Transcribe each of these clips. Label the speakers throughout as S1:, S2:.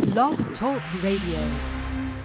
S1: Blog Talk Radio.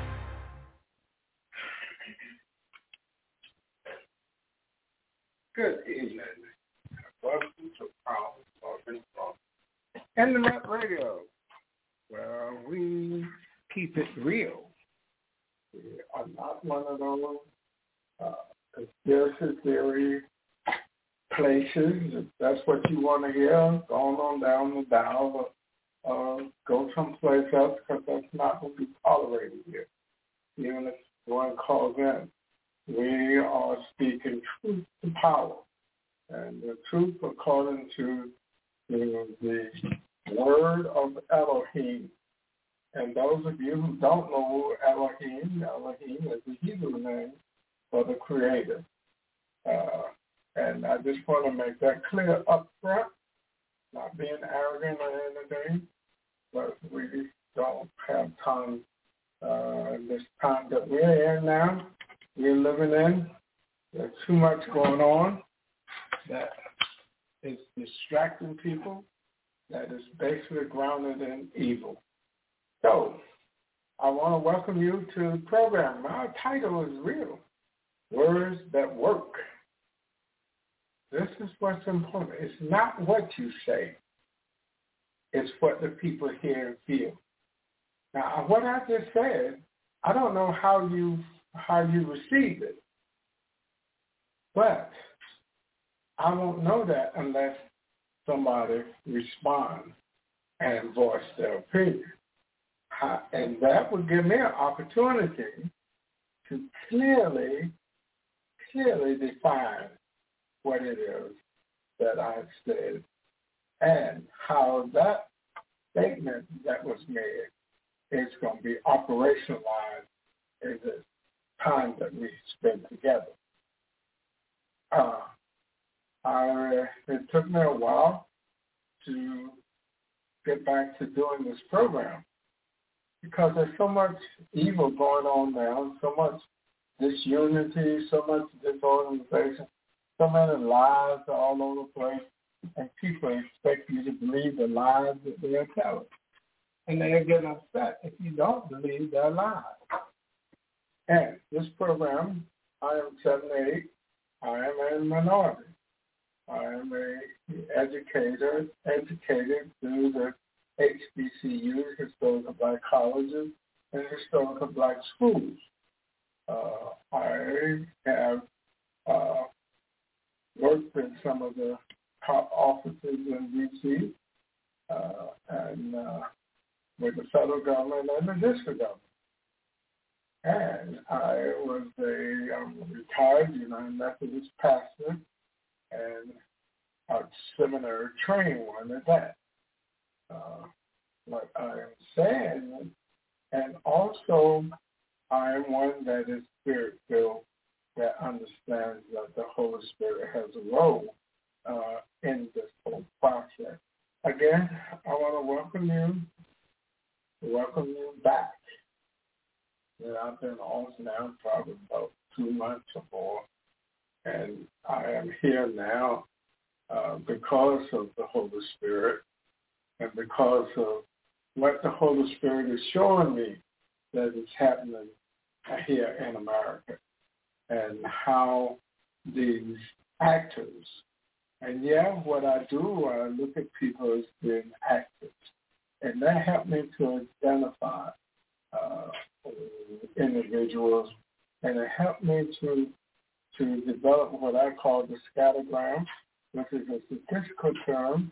S2: Good evening. Welcome to Problem Solving from Internet Radio, where we keep it real. We are not one of those conspiracy theory places. If that's what you want to hear, go on down the dial or go someplace else, because that's not what we tolerated here. Even if one calls in, we are speaking truth to power. And the truth according to the word of Elohim. And those of you who don't know Elohim is the Hebrew name for the Creator. And I just want to make that clear up front, not being arrogant or anything, but we don't have time, this time that we're in now, we're living in. There's too much going on that is distracting people, that is basically grounded in evil. So I want to welcome you to the program. My title is real, Words That Work. This is what's important. It's not what you say. It's what the people hear and feel. Now, what I just said, I don't know how you receive it, but I won't know that unless somebody responds and voice their opinion. And that would give me an opportunity to clearly define what it is that I said and how that statement that was made is going to be operationalized in the time that we spend together. It took me a while to get back to doing this program because there's so much evil going on now, so much disunity, so much disorganization, so many lies all over the place, and people expect you to believe the lies that they are telling. And they get upset if you don't believe their lies. And this program, I am 7'8". I am a minority. I am an educated through the HBCU, Historical Black Colleges, and Historical Black Schools. I have worked in some of the top offices in D.C. And with the federal government and the district government. And I was a retired United Methodist pastor and a seminary trained one at that. What I am saying, and also I am one that is spirit-filled, that understands that the Holy Spirit has a role in this whole process. Again, I want to welcome you back. I've been off now probably about 2 months or more, and I am here now because of the Holy Spirit and because of what the Holy Spirit is showing me that is happening here in America and how these actors, and what I do, I look at people as being actors, and that helped me to identify individuals, and it helped me to develop what I call the scattergram, which is a statistical term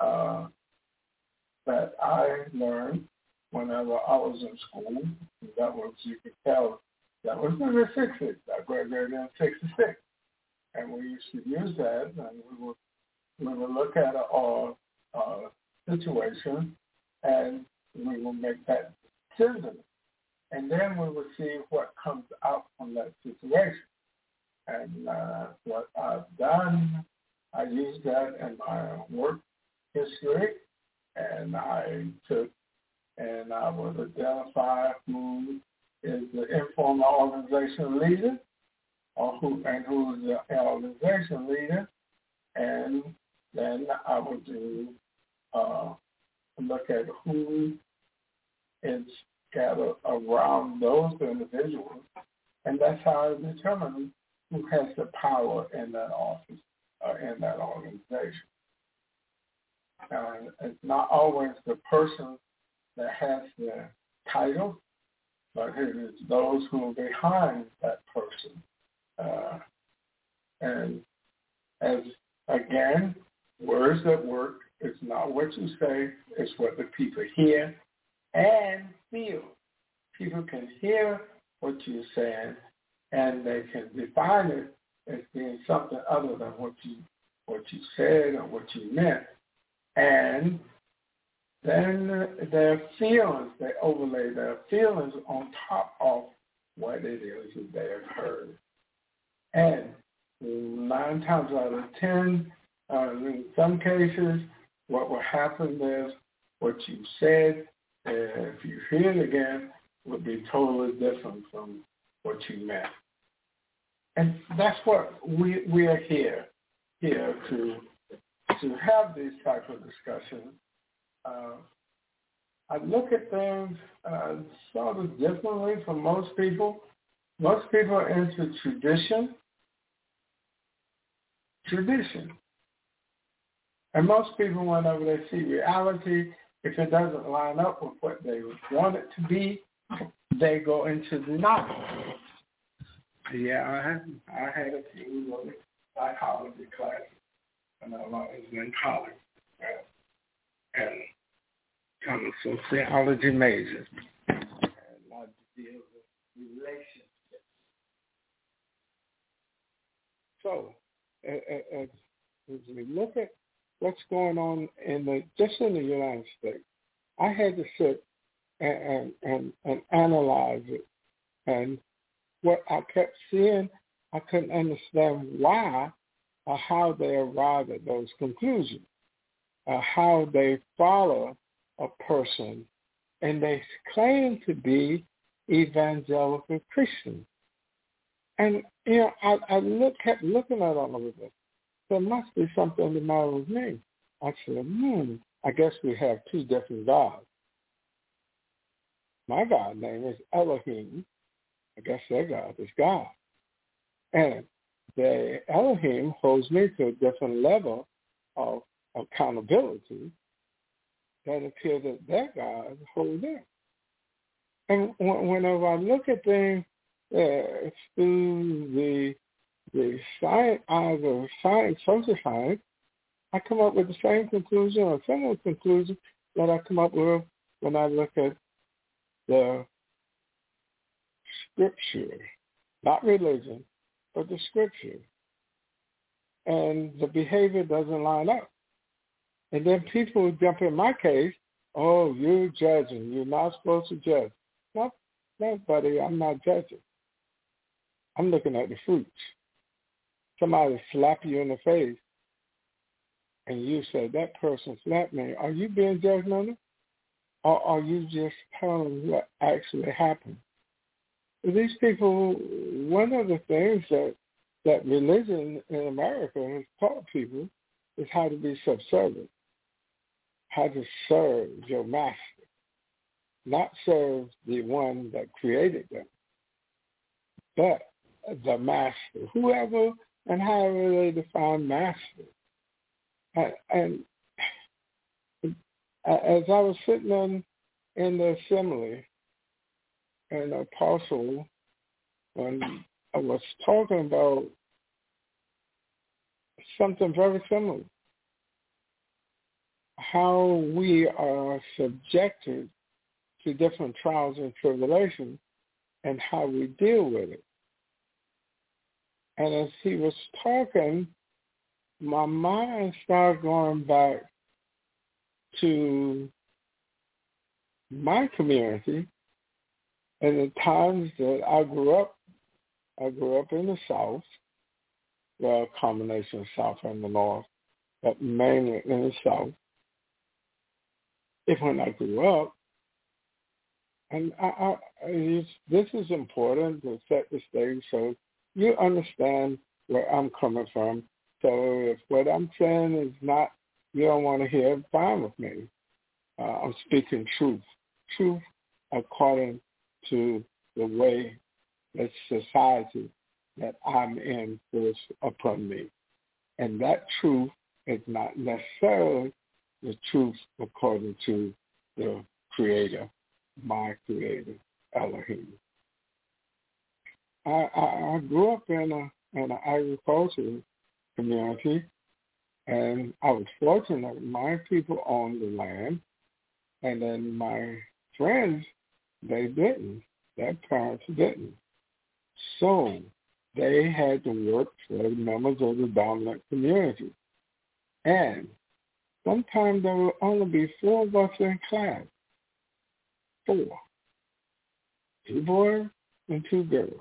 S2: that I learned whenever I was in school. That was, you could tell, that was in the 60s. I graduated in 66. And we used to use that, and we would look at our situation, and we would make that decision. And then we would see what comes out from that situation. And what I've done, I used that in my work history, and I would identify who is the informal organization leader, or who is the organization leader, and then I would do look at who is gathered around those individuals, and that's how it determines who has the power in that office or in that organization. And it's not always the person that has the title, but it is those who are behind that person. And as, again, words that work, it's not what you say, it's what the people hear and feel. People can hear what you're saying, and they can define it as being something other than what you said or what you meant. And then their feelings, they overlay their feelings on top of what it is that they have heard. And 9 times out of 10, in some cases, what will happen is what you said, if you hear it again, would be totally different from what you meant. And that's what we are here to have these type of discussions. I look at things sort of differently from most people. Most people are into tradition. And most people, whenever they see reality, if it doesn't line up with what they want it to be, they go into denial. Yeah, I had a few of psychology classes when I was in college, and kind of sociology majors, and I deal with relationships. So, as we look at what's going on just in the United States, I had to sit and analyze it. And what I kept seeing, I couldn't understand why or how they arrive at those conclusions, how they follow a person, and they claim to be evangelical Christians. And, I kept looking at all of this. There must be something the matter with me. I said, I guess we have 2 different gods. My God name is Elohim. I guess their God is God. And the Elohim holds me to a different level of accountability that appears that their God holds them. And whenever I look at things through the science, eyes of science, social science, I come up with the same conclusion or similar conclusion that I come up with when I look at the scripture, not religion, but the scripture. And the behavior doesn't line up. And then people jump in my case, oh, you're judging. You're not supposed to judge. No, buddy, I'm not judging. I'm looking at the fruits. Somebody slap you in the face, and you say, that person slapped me. Are you being judgmental? Or are you just telling what actually happened? These people, one of the things that religion in America has taught people is how to be subservient, how to serve your master, not serve the one that created them, but the master, whoever and however they define master. And as I was sitting in the assembly, and the apostle, when I was talking about something very similar, how we are subjected to different trials and tribulations and how we deal with it. And as he was talking, my mind started going back to my community and the times that I grew up in the South, well, a combination of South and the North, but mainly in the South. When I grew up, and this is important to set the stage so you understand where I'm coming from. So if what I'm saying is not, you don't want to hear it, fine with me. I'm speaking truth according to the way that society that I'm in forced upon me. And that truth is not necessarily the truth according to the Creator, my Creator, Elohim. I grew up in an agricultural community, and I was fortunate. My people owned the land, and then my friends, they didn't. Their parents didn't. So they had to work for the members of the dominant community. And sometimes there would only be 4 of us in class. 4. 2 boys and 2 girls.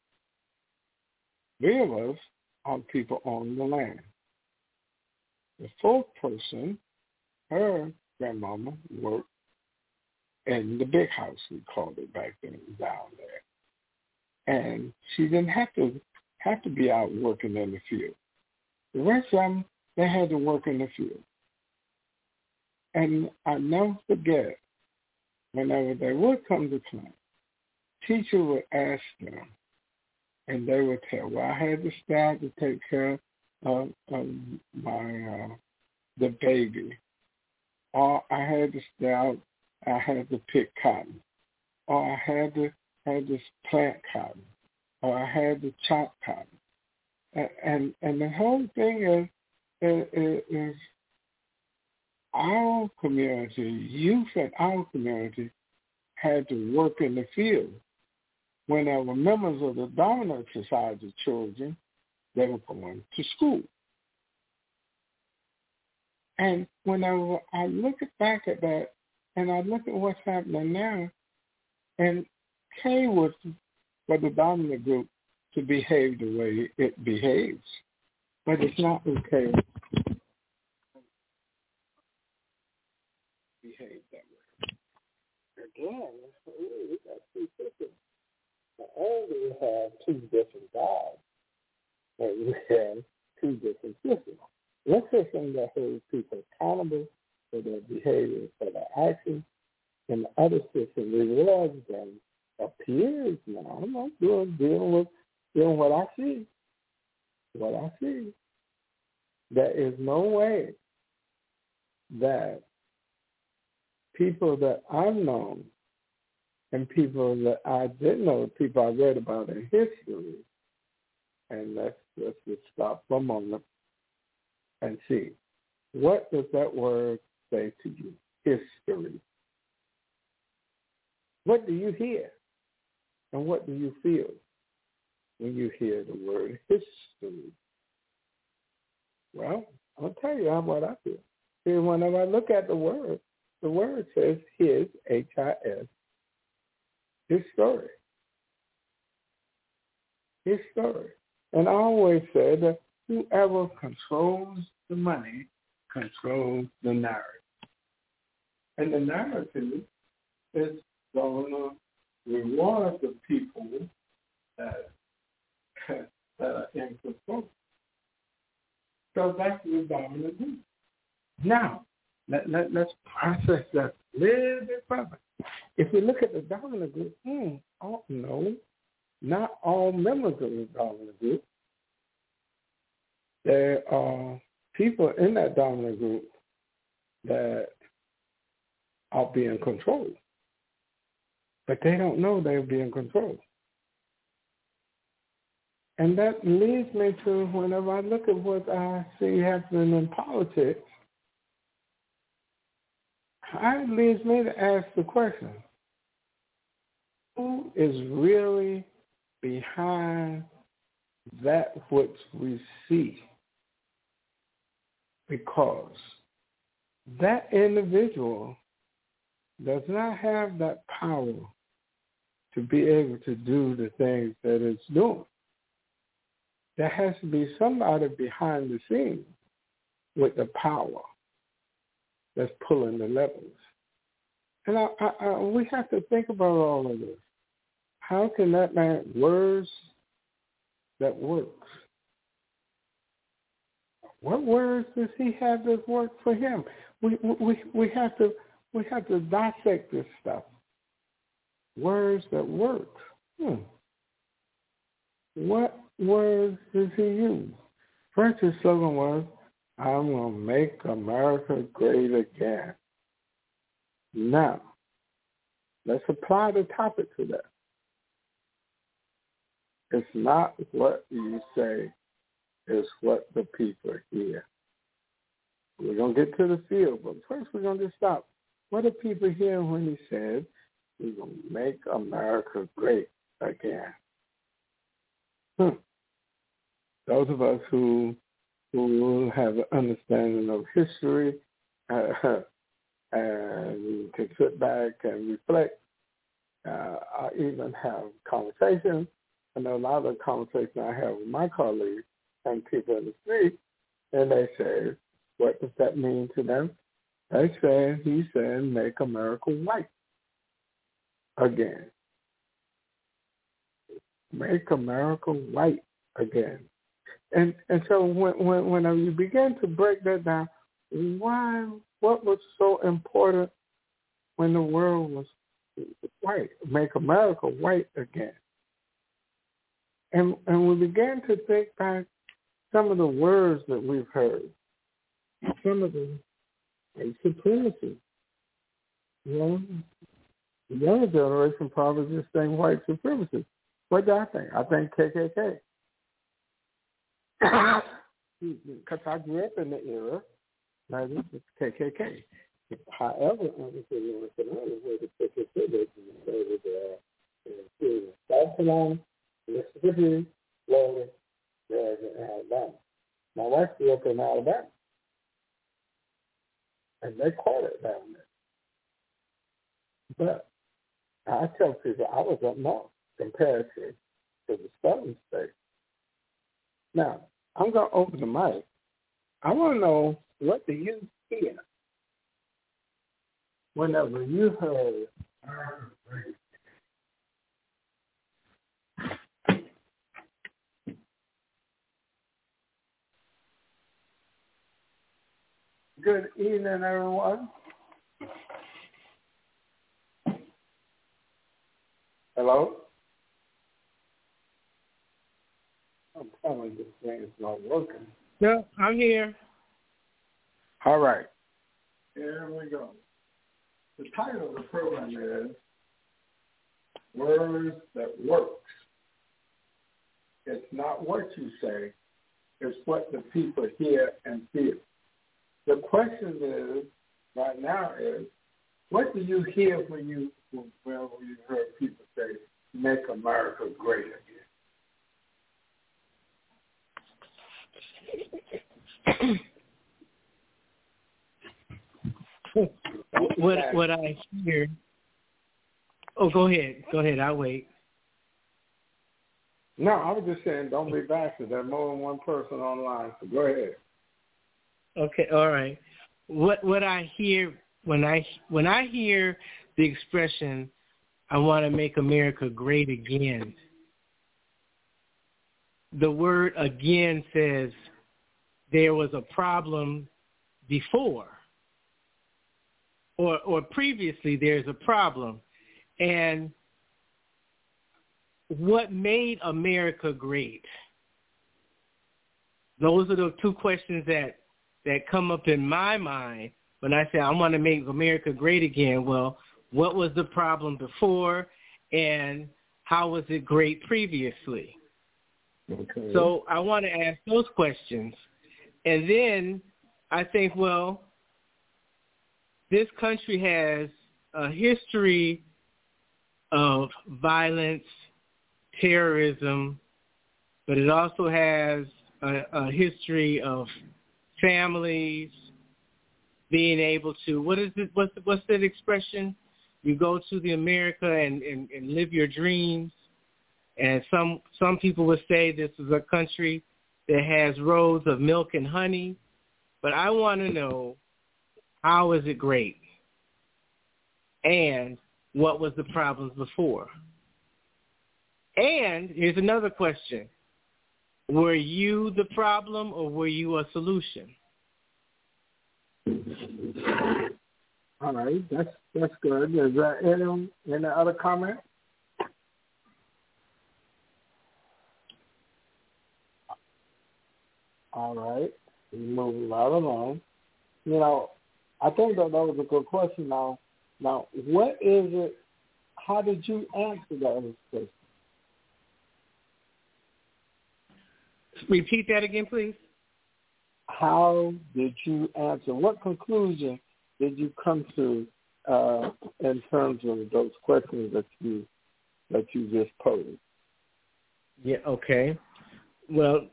S2: 3 of us are people on the land. The 4th person, her grandmama, worked in the big house, we called it back then, down there. And she didn't have to be out working in the field. The rest of them, they had to work in the field. And I never forget, whenever they would come to class, teacher would ask them, and they would tell, well, I had to start to take care of my the baby, or I had to start, I had to pick cotton, or I had to plant cotton, or I had to chop cotton, and the whole thing is our community, youth in our community, had to work in the field. When there were members of the dominant society children, they were going to school. And whenever I look back at that, and I look at what's happening now, and K was for the dominant group to behave the way it behaves, but it's not okay to behave that way. Again, we got 2 systems. Not only we have 2 different gods, but we have 2 different systems. One system that holds people accountable for their behavior, for their actions, and the other system rewards them, appears now. I'm not dealing with what I see. What I see. There is no way that people that I've known and people that I didn't know, people I read about in history, and let's just stop for a moment and see. What does that word say to you? History. What do you hear? And what do you feel when you hear the word history? Well, I'll tell you what I feel. See, whenever I look at the word says his, H-I-S, his story. His story. And I always said that whoever controls the money controls the narrative. And the narrative is going to reward the people that are in control. So that's the dominant group. Now, let's process that a little bit further. If we look at the dominant group, no, not all members of the dominant group. There are people in that dominant group that are being controlled, but they don't know they're being controlled. And that leads me to whenever I look at what I see happening in politics, it leads me to ask the question, who is really behind that which we see? Because that individual does not have that power to be able to do the things that it's doing. There has to be somebody behind the scenes with the power that's pulling the levers. And we have to think about all of this. How can that man words that works? What words does he have that work for him? We have to dissect this stuff. words that work. What words did he use? First, his slogan was, I'm going to make America great again. Now, let's apply the topic to that. It's not what you say, it's what the people hear. We're going to get to the field, but first we're going to just stop. What do people hear when he said, we're going to make America great again? Those of us who have an understanding of history and can sit back and reflect, I even have conversations. I know a lot of the conversations I have with my colleagues and people in the street, and they say, what does that mean to them? They say, he said, make America white again. Make America white again. And so when you begin to break that down, what was so important when the world was white? Make America white again. And we began to think back some of the words that we've heard, some of the supremacy. You know, the younger generation probably just think white supremacy. What do I think? I think KKK. Because I grew up in the era that it was KKK. However, understanding where the KKK was South Carolina, Mississippi, Florida, Georgia, and Alabama. My wife grew up in Alabama, and they called it down there. But I tell people I was up north compared to the southern states. Now, I'm going to open the mic. I want to know, what do you hear whenever you heard Good evening, everyone. Hello? I'm telling this thing is not working.
S3: No, I'm here.
S2: All right. Here we go. The title of the program is Words That Works. It's not what you say, it's what the people hear and feel. The question is, right now is, what do you hear when you heard people say, make America great again?
S3: What I hear. Oh, go ahead. I'll wait.
S2: No, I was just saying, don't be bashful. There's more than one person online, so go ahead.
S3: Okay, all right. What I hear when I hear the expression, I want to make America great again, the word again says there was a problem before or previously there's a problem. And what made America great? Those are the two questions that come up in my mind when I say I want to make America great again. Well, what was the problem before, and how was it great previously? Okay. So I want to ask those questions. And then I think, well, this country has a history of violence, terrorism, but it also has a history of families being able to, what's that expression? You go to the America and live your dreams. And some people would say this is a country that has roads of milk and honey. But I want to know, how is it great? And what was the problems before? And here's another question. Were you the problem or were you a solution?
S2: All right, that's good. Is there any other comment? All right. We move right along. You know, I think that was a good question. Now, what is it? How did you answer that question?
S3: Repeat that again, please.
S2: How did you answer? What conclusion did you come to in terms of those questions that you just posed?
S3: Yeah. Okay. Well,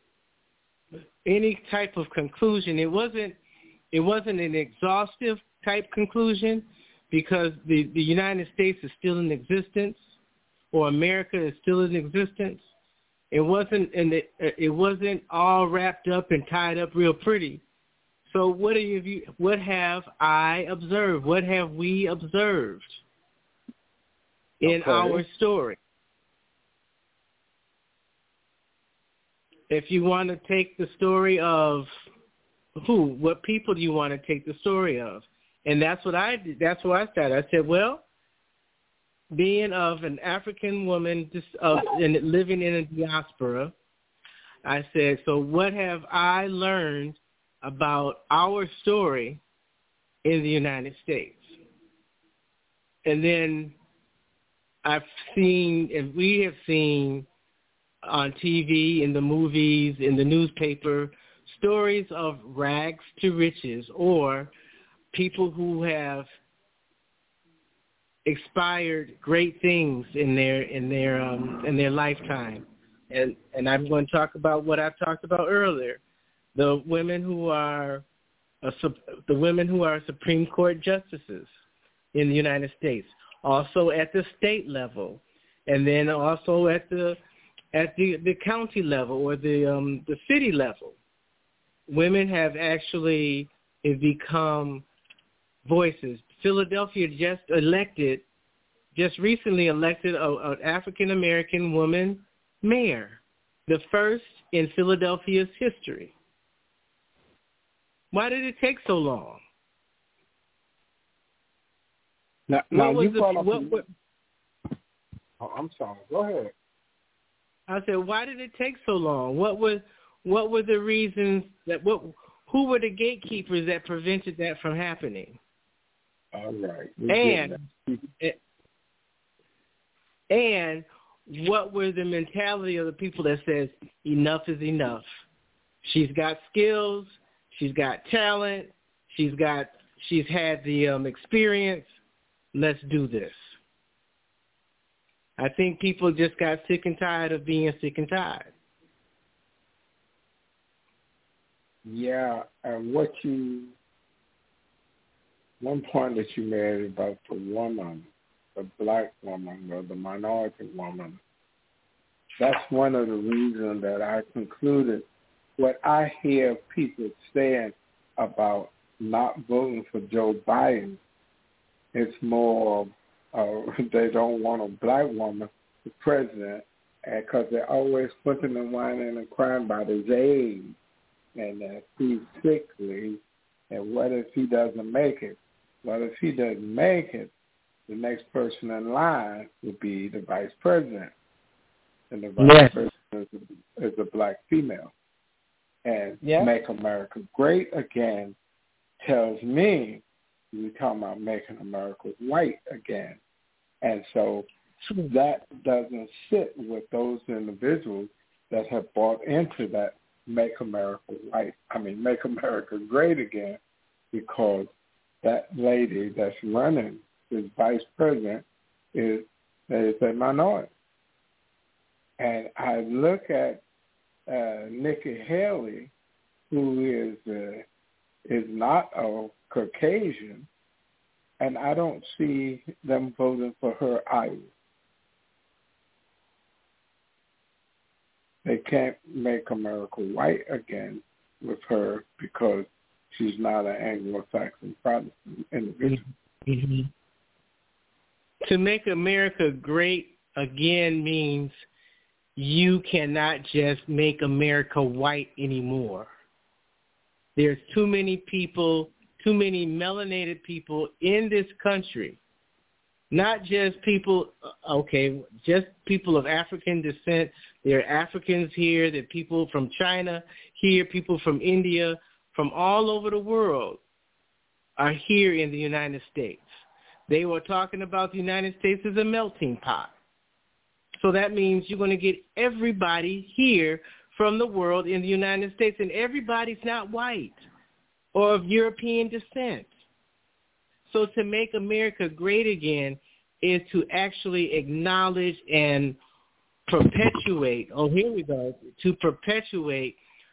S3: any type of conclusion, it wasn't an exhaustive type conclusion, because the United States is still in existence, or America is still in existence. It wasn't all wrapped up and tied up real pretty. So what have I observed? What have we observed in our story? If you want to take the story of what people do you want to take the story of? And that's what I did. That's where I started. I said, well, being of an African woman and living in a diaspora, I said, so what have I learned about our story in the United States? And then we have seen on TV, in the movies, in the newspaper, stories of rags to riches, or people who have expired great things in their lifetime. And I'm going to talk about what I talked about earlier. The women who are Supreme Court justices in the United States, also at the state level, and then also at the county level or the city level. Women have actually become voices. Philadelphia just recently elected an African-American woman mayor, the first in Philadelphia's history. Why did it take so long?
S2: I'm sorry. Go ahead.
S3: I said, why did it take so long? What were the reasons who were the gatekeepers that prevented that from happening?
S2: All right.
S3: And what were the mentality of the people that says enough is enough? She's got skills, she's got talent, she's had the experience. Let's do this. I think people just got sick and tired of being sick and tired.
S2: Yeah, and one point that you made about the woman, the black woman or the minority woman, that's one of the reasons that I concluded what I hear people saying about not voting for Joe Biden. It's more they don't want a black woman for president, because they're always putting and whining and crying about his age and that he's sickly, and what if he doesn't make it? Well, if he doesn't make it, the next person in line would be the vice president, and the vice president is a black female. And Make America Great Again tells me we're talking about making America white again. And so that doesn't sit with those individuals that have bought into that Make America Great Again, because that lady that's running as vice president is a minority. And I look at Nikki Haley, who is not a Caucasian, and I don't see them voting for her either. They can't make America white again with her because she's not an Anglo-Saxon Protestant individual.
S3: Mm-hmm. To make America great again means you cannot just make America white anymore. There's too many people, too many melanated people in this country, not just people, just people of African descent. There are Africans here, there are people from China here, people from India, from all over the world are here in the United States. They were talking about the United States as a melting pot. So that means you're going to get everybody here from the world in the United States, and everybody's not white or of European descent. So to make America great again is to actually acknowledge and perpetuate, to perpetuate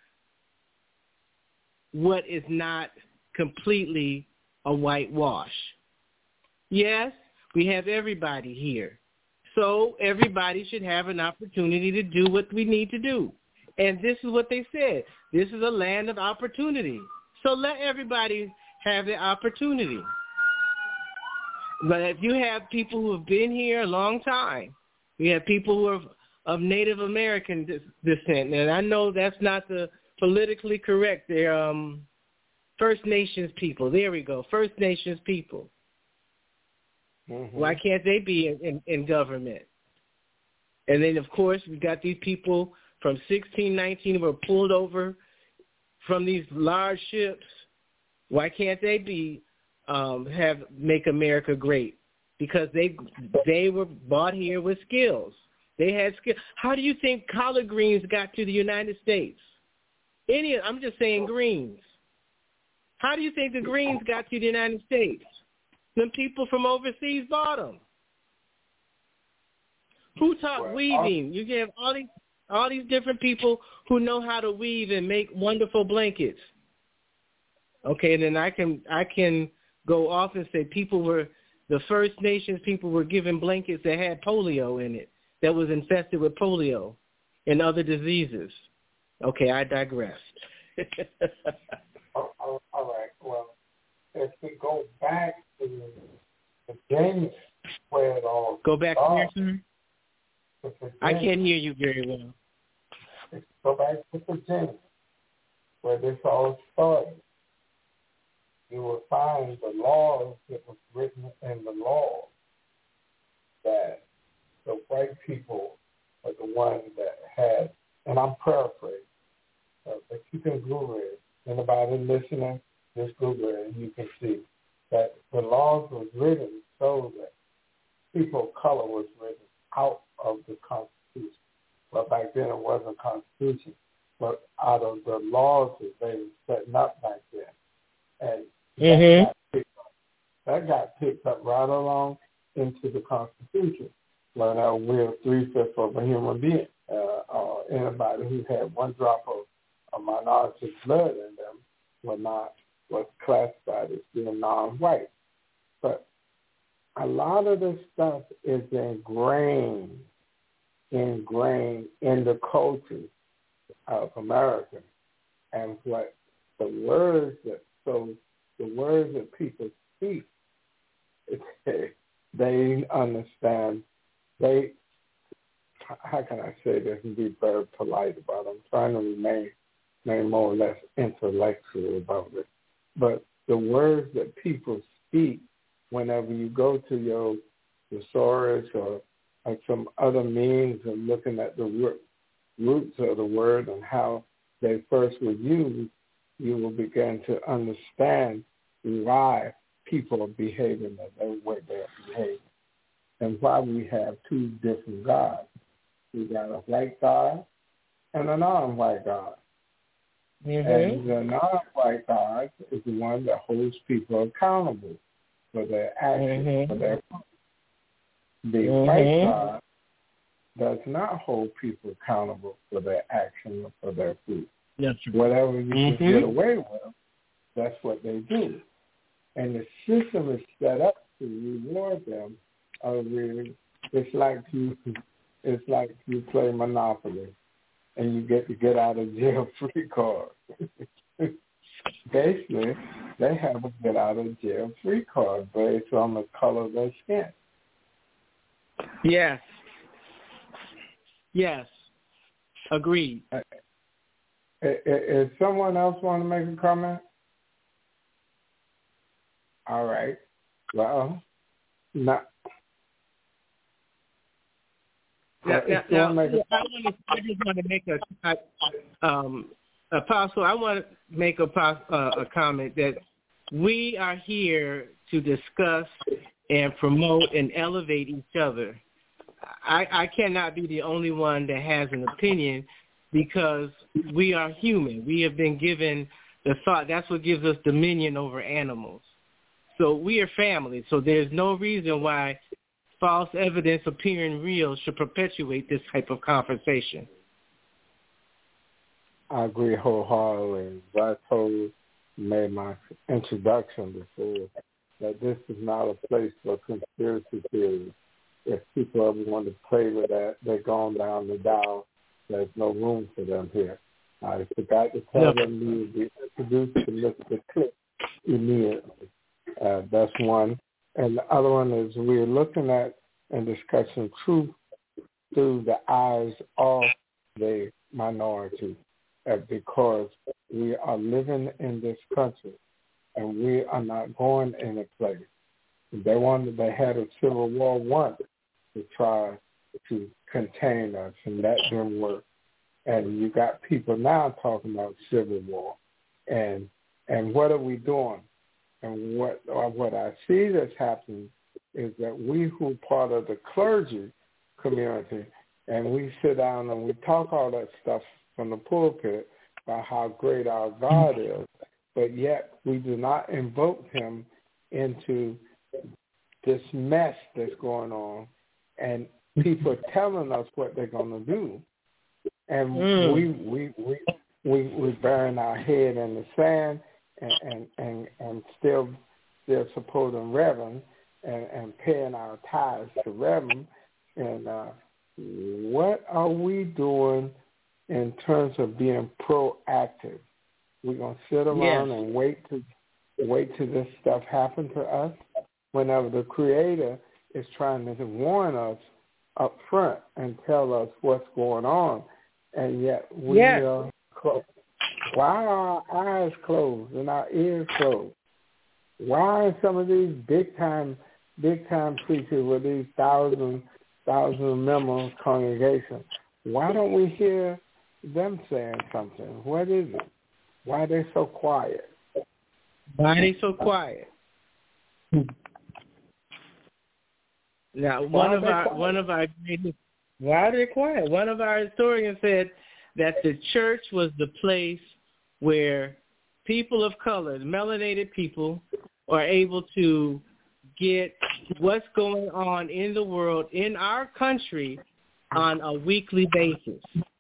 S3: what is not completely a whitewash. Yes, we have everybody here. So everybody should have an opportunity to do what we need to do. And this is what they said. This is a land of opportunity. So let everybody have the opportunity. But if you have people who have been here a long time, we have people who are of Native American descent, and I know that's not the politically correct. They're First Nations people. There we go, First Nations people. Mm-hmm. Why can't they be in government? And then, of course, we got these people from 1619 who were pulled over from these large ships. Why can't they be make America great? Because they were brought here with skills. They had skills. How do you think collard greens got to the United States? I'm just saying greens. How do you think the greens got to the United States? Them people from overseas bought them. Who taught weaving? You have all these different people who know how to weave and make wonderful blankets. Okay, then I can go off and say the First Nations people were given blankets that had polio in it, that was infested with polio and other diseases. Okay, I digressed.
S2: All right. Well, if we go back to the James, where it all
S3: go back here, sir. I can't hear you very well.
S2: Go back to Virginia, where this all started. You will find the laws that was written in the law that the white people are the ones that had, and I'm paraphrasing, but you can Google it. Anybody listening, just Google it and you can see that the laws was written so that people of color was written out of the Constitution. But back then it wasn't a Constitution, but out of the laws that they were setting up back then. And that got picked up right along into the Constitution. Well, now we're 3/5 of a human being. Anybody who had one drop of a minority blood in them was classified as being non-white. But a lot of this stuff is ingrained in the culture of America, and what the words that people speak, they understand. How can I say this and be very polite about it? I'm trying to remain more or less intellectual about it. But the words that people speak, whenever you go to your thesaurus or some other means of looking at the roots of the word and how they first were used, you will begin to understand why people are behaving the way they're behaving and why we have two different gods. We got a white God and a non-white God. Mm-hmm. And the non-white God is the one that holds people accountable for their actions, for their fruit. The white God does not hold people accountable for their action or for their fruit. Yes, whatever you can get away with, that's what they do. And the system is set up to reward them. It's like you play Monopoly and you get to get out of jail free card. Basically, they have a get out of jail free card based on the color of their skin.
S3: Yes. Yes. Agreed.
S2: If someone else want to make a comment? All right. Well, not.
S3: I just want to make Apostle, I want to make a comment that we are here to discuss and promote and elevate each other. I cannot be the only one that has an opinion because we are human. We have been given the thought. That's what gives us dominion over animals. So we are family. So there's no reason why false evidence appearing real should perpetuate this type of conversation.
S2: I agree wholeheartedly. I made my introduction before that this is not a place for conspiracy theories. If people ever want to play with that, they're going down the dial. There's no room for them here. I forgot to tell them we will be introduced to Mr. Click immediately. That's one. And the other one is we're looking at and discussing truth through the eyes of the minority, because we are living in this country and we are not going any place. They had a civil war once to try to contain us, and that didn't work. And you got people now talking about civil war, and what are we doing? And what I see that's happening is that we who are part of the clergy community, and we sit down and we talk all that stuff from the pulpit about how great our God is, but yet we do not invoke him into this mess that's going on, and people are telling us what they're going to do, and we burying our head in the sand and still supporting Reverend and paying our tithes to Reverend. And what are we doing in terms of being proactive? We're gonna sit around and wait till this stuff happen to us, whenever the Creator is trying to warn us up front and tell us what's going on, and yet we are closed. Why are our eyes closed and our ears closed? Why are some of these big time preachers with these thousand member congregations? Why don't we hear them saying something? What is it? Why are they so quiet?
S3: Why are they so quiet? Now, one of our greatest, why are they quiet? One of our historians said that the church was the place where people of color, melanated people, are able to get what's going on in the world, in our country, on a weekly basis.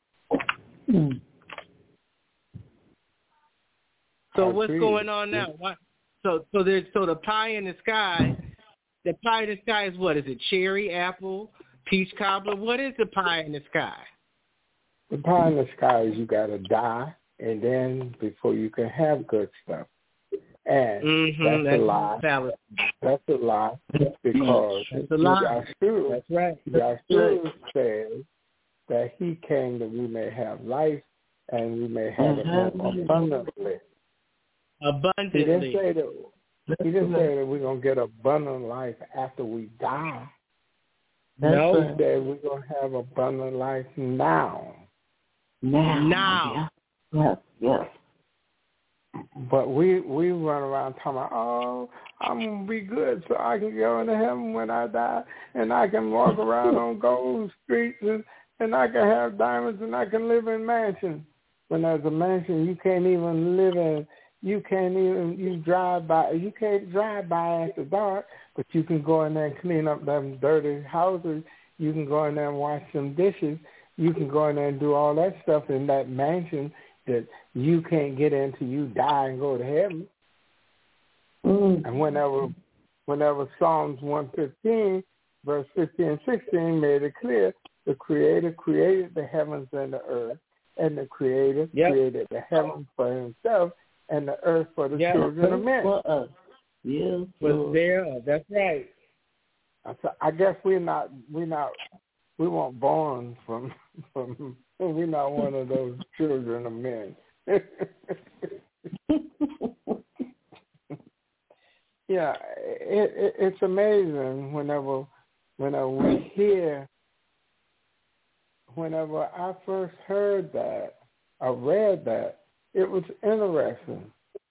S3: So what's going on now? So the pie in the sky. The pie in the sky is what? Is it cherry, apple, peach cobbler? What is the pie in the sky?
S2: The pie in the sky is you got to die, and then before you can have good stuff. And that's a lie. That's a lie because Yahshua says that he came that we may have life and we may have it more abundantly. He didn't say that we're going to get abundant life after we die. No. He said we're going to have abundant life now. Now. Yes. But we run around talking about, oh, I'm going to be good so I can go into heaven when I die, and I can walk around on gold streets, and I can have diamonds, and I can live in mansions. When there's a mansion you can't even live in. You can't drive by after dark, but you can go in there and clean up them dirty houses. You can go in there and wash some dishes. You can go in there and do all that stuff in that mansion that you can't get into. You die and go to heaven. And whenever Psalms 115, verse 15 and 16 made it clear, the Creator created the heavens and the earth, and the Creator created the heavens for himself, and the earth for the children of men. For us. Yes.
S3: Was there? That's right.
S2: I guess we weren't born from we're not one of those children of men. Yeah, it's amazing whenever we hear. Whenever I first heard that, I read that, it was interesting.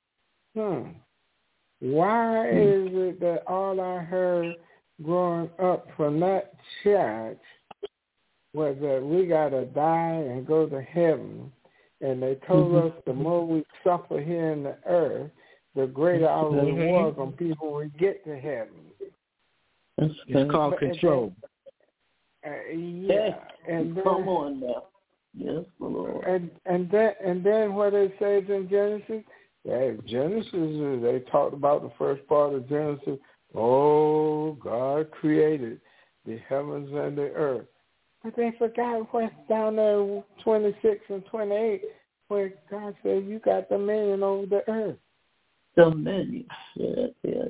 S2: Why is it that all I heard growing up from that church was that we got to die and go to heaven? And they told us the more we suffer here in the earth, the greater our reward on people when we get to heaven.
S3: It's called control.
S2: Yeah. And then,
S4: come on now. Yes, Lord.
S2: And then what it says in Genesis, Genesis, they talked about the first part of Genesis. Oh, God created the heavens and the earth. But they forgot what's down there, 26 and 28, where God said, you got dominion over the earth.
S4: Dominion. Yes.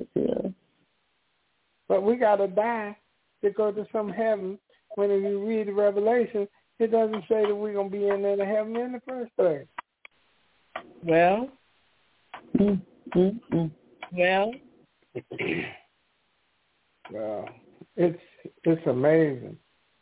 S2: But we got to die to go to some heaven. When you read the Revelation, it doesn't say that we're going to be in there to heaven in the first place.
S3: Well,
S2: well, it's amazing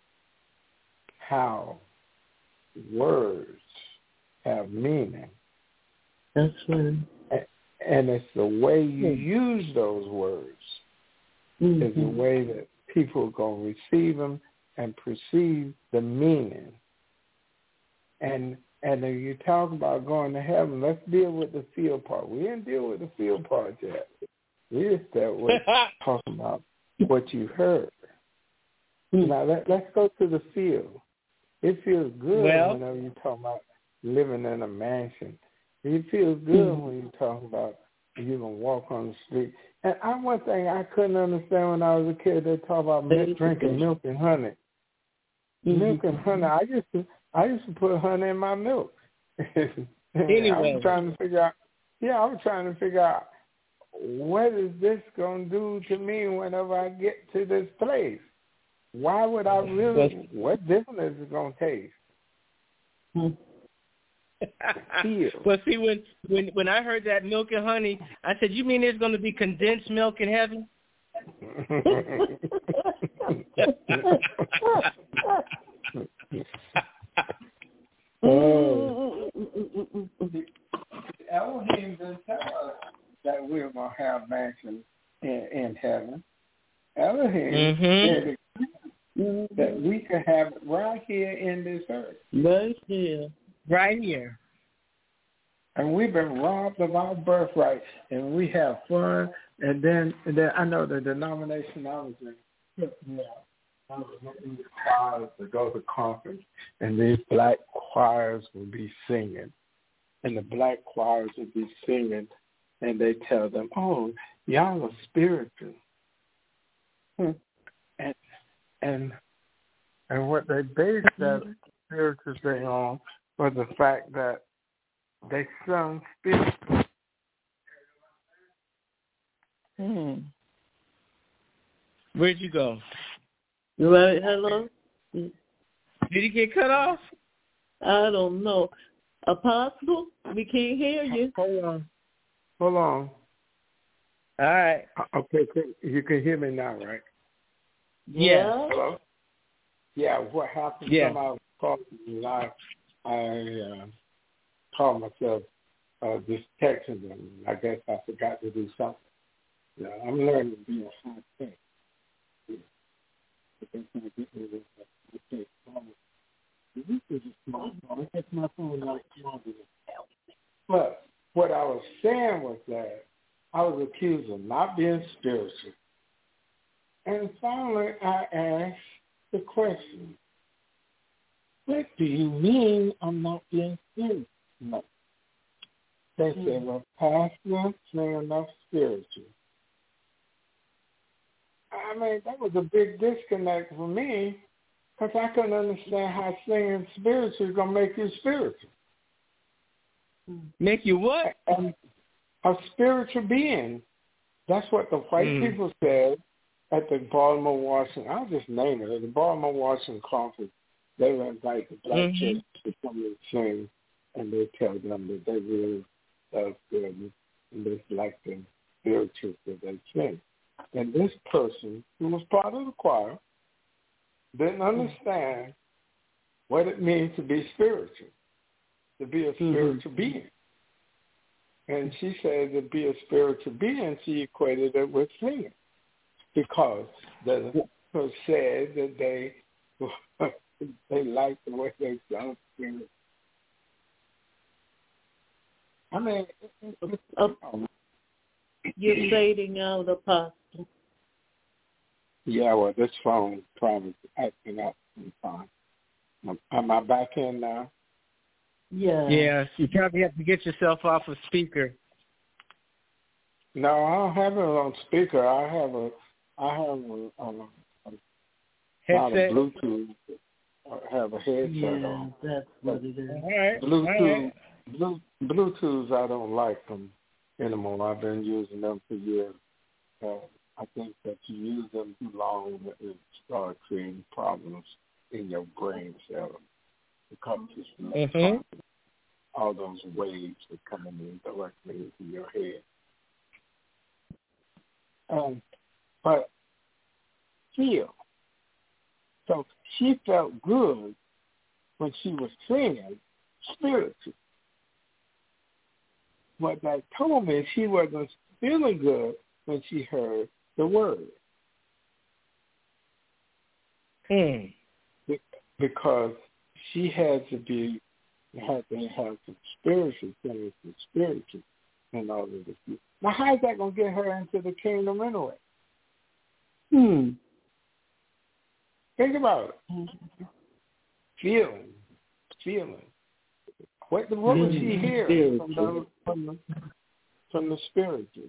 S2: how words have meaning.
S4: That's right.
S2: And it's the way you use those words is the way that people are going to receive them and perceive the meaning. And if you talk about going to heaven, let's deal with the feel part. We didn't deal with the feel part yet. We just dealt with talking about what you heard. Now, let's go to the feel. It feels good whenever you talk about living in a mansion. It feels good when you talk about you can walk on the street. And one thing I couldn't understand when I was a kid, they talk about drinking milk and honey. Milk and honey. I used to put honey in my milk.
S3: Anyway.
S2: I was trying to figure out what is this going to do to me whenever I get to this place? Why would I really, what difference is it going to taste?
S3: Well, see, when I heard that milk and honey, I said, you mean there's going to be condensed milk in heaven?
S2: Elohim didn't tell us that we're going to have mansions in heaven. Elohim said that we could have it right here in this earth.
S3: Right here.
S2: And we've been robbed of our birthright, and we have fun. And then I know the denomination I was in, I was in the choirs to go to conference, and these black choirs would be singing. And the black choirs would be singing, and they tell them, oh, y'all are spiritual. And what they based that spiritual thing on was the fact that they sung spiritual.
S3: Where'd you go?
S4: Hello?
S3: Did you get cut off?
S4: I don't know. Apostle, we can't hear you.
S2: Hold on.
S3: All right.
S2: Okay, you can hear me now, right?
S3: Yeah.
S2: Hello? Yeah, what happened?
S3: Yeah.
S2: Somebody called me. I called myself just texting them. I guess I forgot to do something. Yeah, I'm learning to be a high tech. But what I was saying was that I was accused of not being spiritual. And finally I asked the question, what do you mean I'm not being spiritual? No. They said, well, Pastor, saying enough spiritual. I mean, that was a big disconnect for me because I couldn't understand how singing spiritual is going to make you spiritual.
S3: Make you what?
S2: A spiritual being. That's what the white people said at the Baltimore Washington. I'll just name it. At the Baltimore Washington conference, they would invite the black church to come and sing, and they tell them that they really love God and they like the spiritual that they sing. And this person, who was part of the choir, didn't understand what it means to be spiritual, to be a spiritual being. And she said to be a spiritual being, she equated it with sin because the people said that they liked the way they sound spirit. I mean,
S4: you're fading out, Apostle.
S2: Yeah, well, this phone probably acting up sometime. Am I back in now?
S4: Yeah.
S3: Yes, you probably have to get yourself off of speaker.
S2: No, I don't have it on speaker. I have a not a
S3: Headset?
S2: Bluetooth. I have a headset on.
S4: That's what it is.
S3: All right.
S2: Bluetooth,
S3: All right.
S2: Bluetooths, I don't like them anymore. I've been using them for years. I think that you use them too long, it starts creating problems in your brain cells because it's all those waves are coming in directly into your head. But still, so she felt good when she was singing spiritual. What that told me, she wasn't feeling good when she heard the word. Because she had to have some spiritual things and spiritual in order to see. Now, how's that going to get her into the kingdom anyway? Think about it. Feeling. What was she hearing from the spiritual?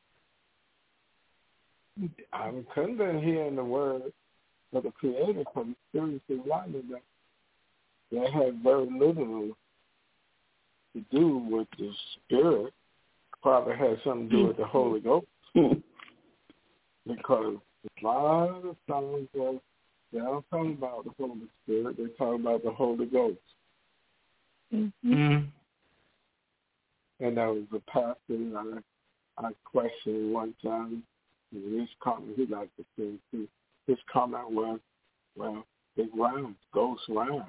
S2: I couldn't have been hearing the word of the Creator from the spiritual light of that. That had very little to do with the Spirit. Probably had something to do with the Holy Ghost. Because a lot of times they don't talk about the Holy Spirit, they talk about the Holy Ghost. And there was a pastor I questioned one time. His comment, he liked to say too. His comment was, well, it rhymes, ghost rhymes.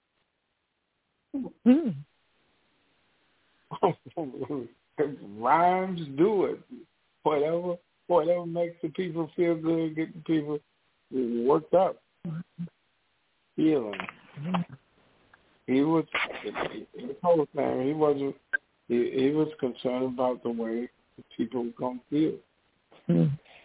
S2: Rhymes do it. Whatever makes the people feel good, get the people worked up. Feeling. He was his whole thing. He was concerned about the way the people were gonna feel.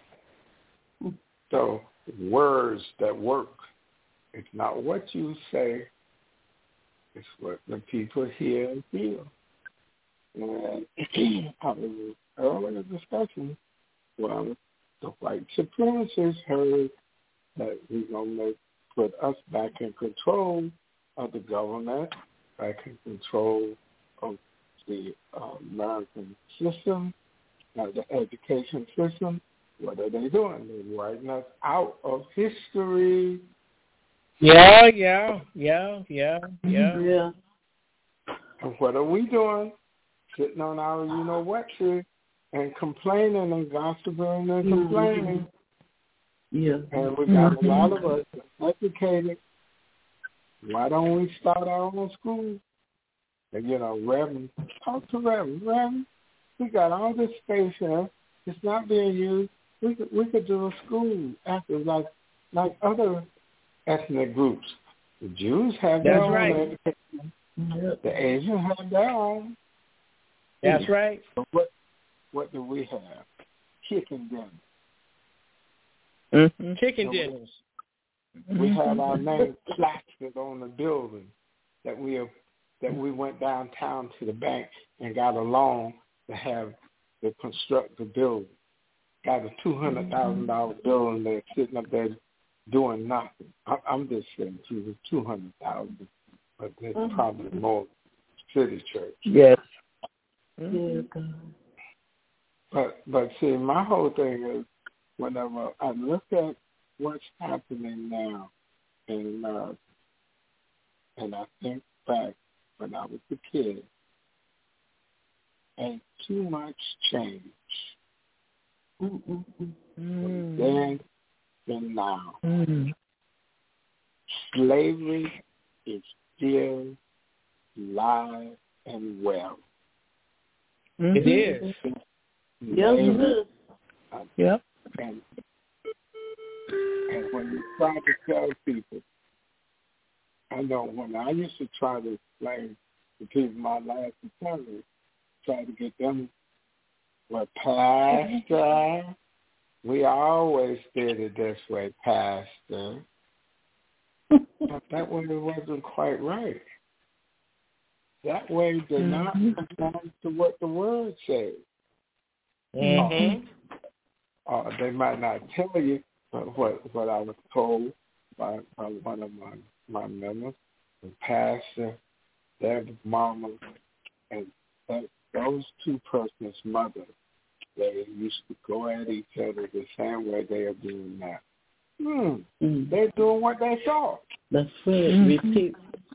S2: So words that work. It's not what you say, it's what the people hear and feel. And I was earlier discussion, well, the white supremacists heard that we're going to put us back in control of the government, back in control of the American system, the education system. What are they doing? They're writing us out of history.
S3: Yeah.
S2: And what are we doing? Sitting on our you-know-what tree and complaining and gossiping and complaining.
S4: Yeah.
S2: And we got a lot of us educated. Why don't we start our own school? And, Reverend, talk to Reverend. Reverend, we got all this space here. It's not being used. We could do a school after like other ethnic groups. The Jews have their own education. The Asians have their own.
S3: That's right.
S2: But what do we have? Chicken
S3: dinners. Chicken dinners.
S2: We have our name plastered on the building that we went downtown to the bank and got a loan to construct the building. Got a $200,000 building there sitting up there doing nothing. I'm just saying it was $200,000, but there's probably more city church.
S3: Yes.
S2: But see, my whole thing is whenever I look at what's happening now in America, and I think back when I was a kid, ain't too much change. Then and now. Slavery is still alive and well.
S4: Mm-hmm.
S3: It is.
S4: Yes, it is.
S5: Yep.
S2: And when you try to tell people, I know when I used to try to explain to people my last attorney, try to get them, well, Pastor, we always did it this way, Pastor. But that way it wasn't quite right. That way they're not conformed to what the word says.
S3: Mm-hmm.
S2: They might not tell you what I was told by one of my members, the pastor, their mama, and those two persons' mother. They used to go at each other the same way they are doing now. They're doing what they saw.
S4: That's right. Repeat.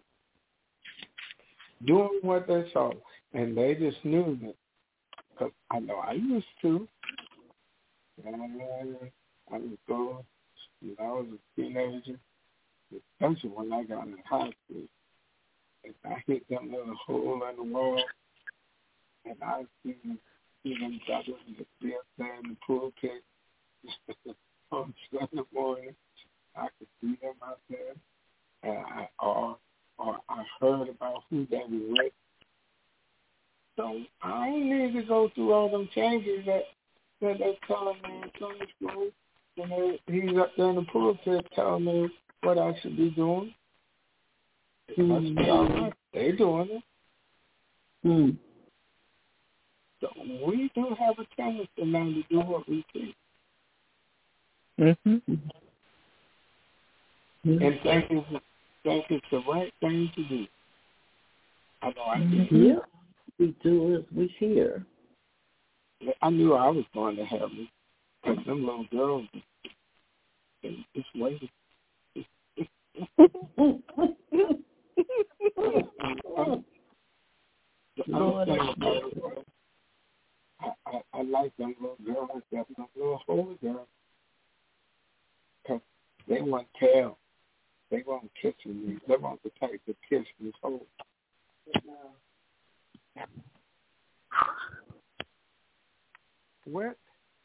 S2: Doing what they saw. And they just knew that. Because I know I used to. And I would go when I was a teenager, especially when I got in high school. And I hit that little hole in the wall, and I see them brothers still there in the pulpit on Sunday morning. I could see them out there, and or I heard about who they were with. So I ain't need to go through all them changes that they're telling me in Sunday school. And he's up there in the pulpit telling me what I should be doing. Must be all right. They're doing it. So we do have a tendency now to do what we think.
S5: Mm-hmm.
S2: And think it's the right thing to do. I know I do.
S4: Yeah. We do as we hear.
S2: I knew I was going to heaven because them little girls, they just waited. I like them little girls, them little holy girls, because they want tail. They want kissing me. They want the type to kiss me. Hold. What?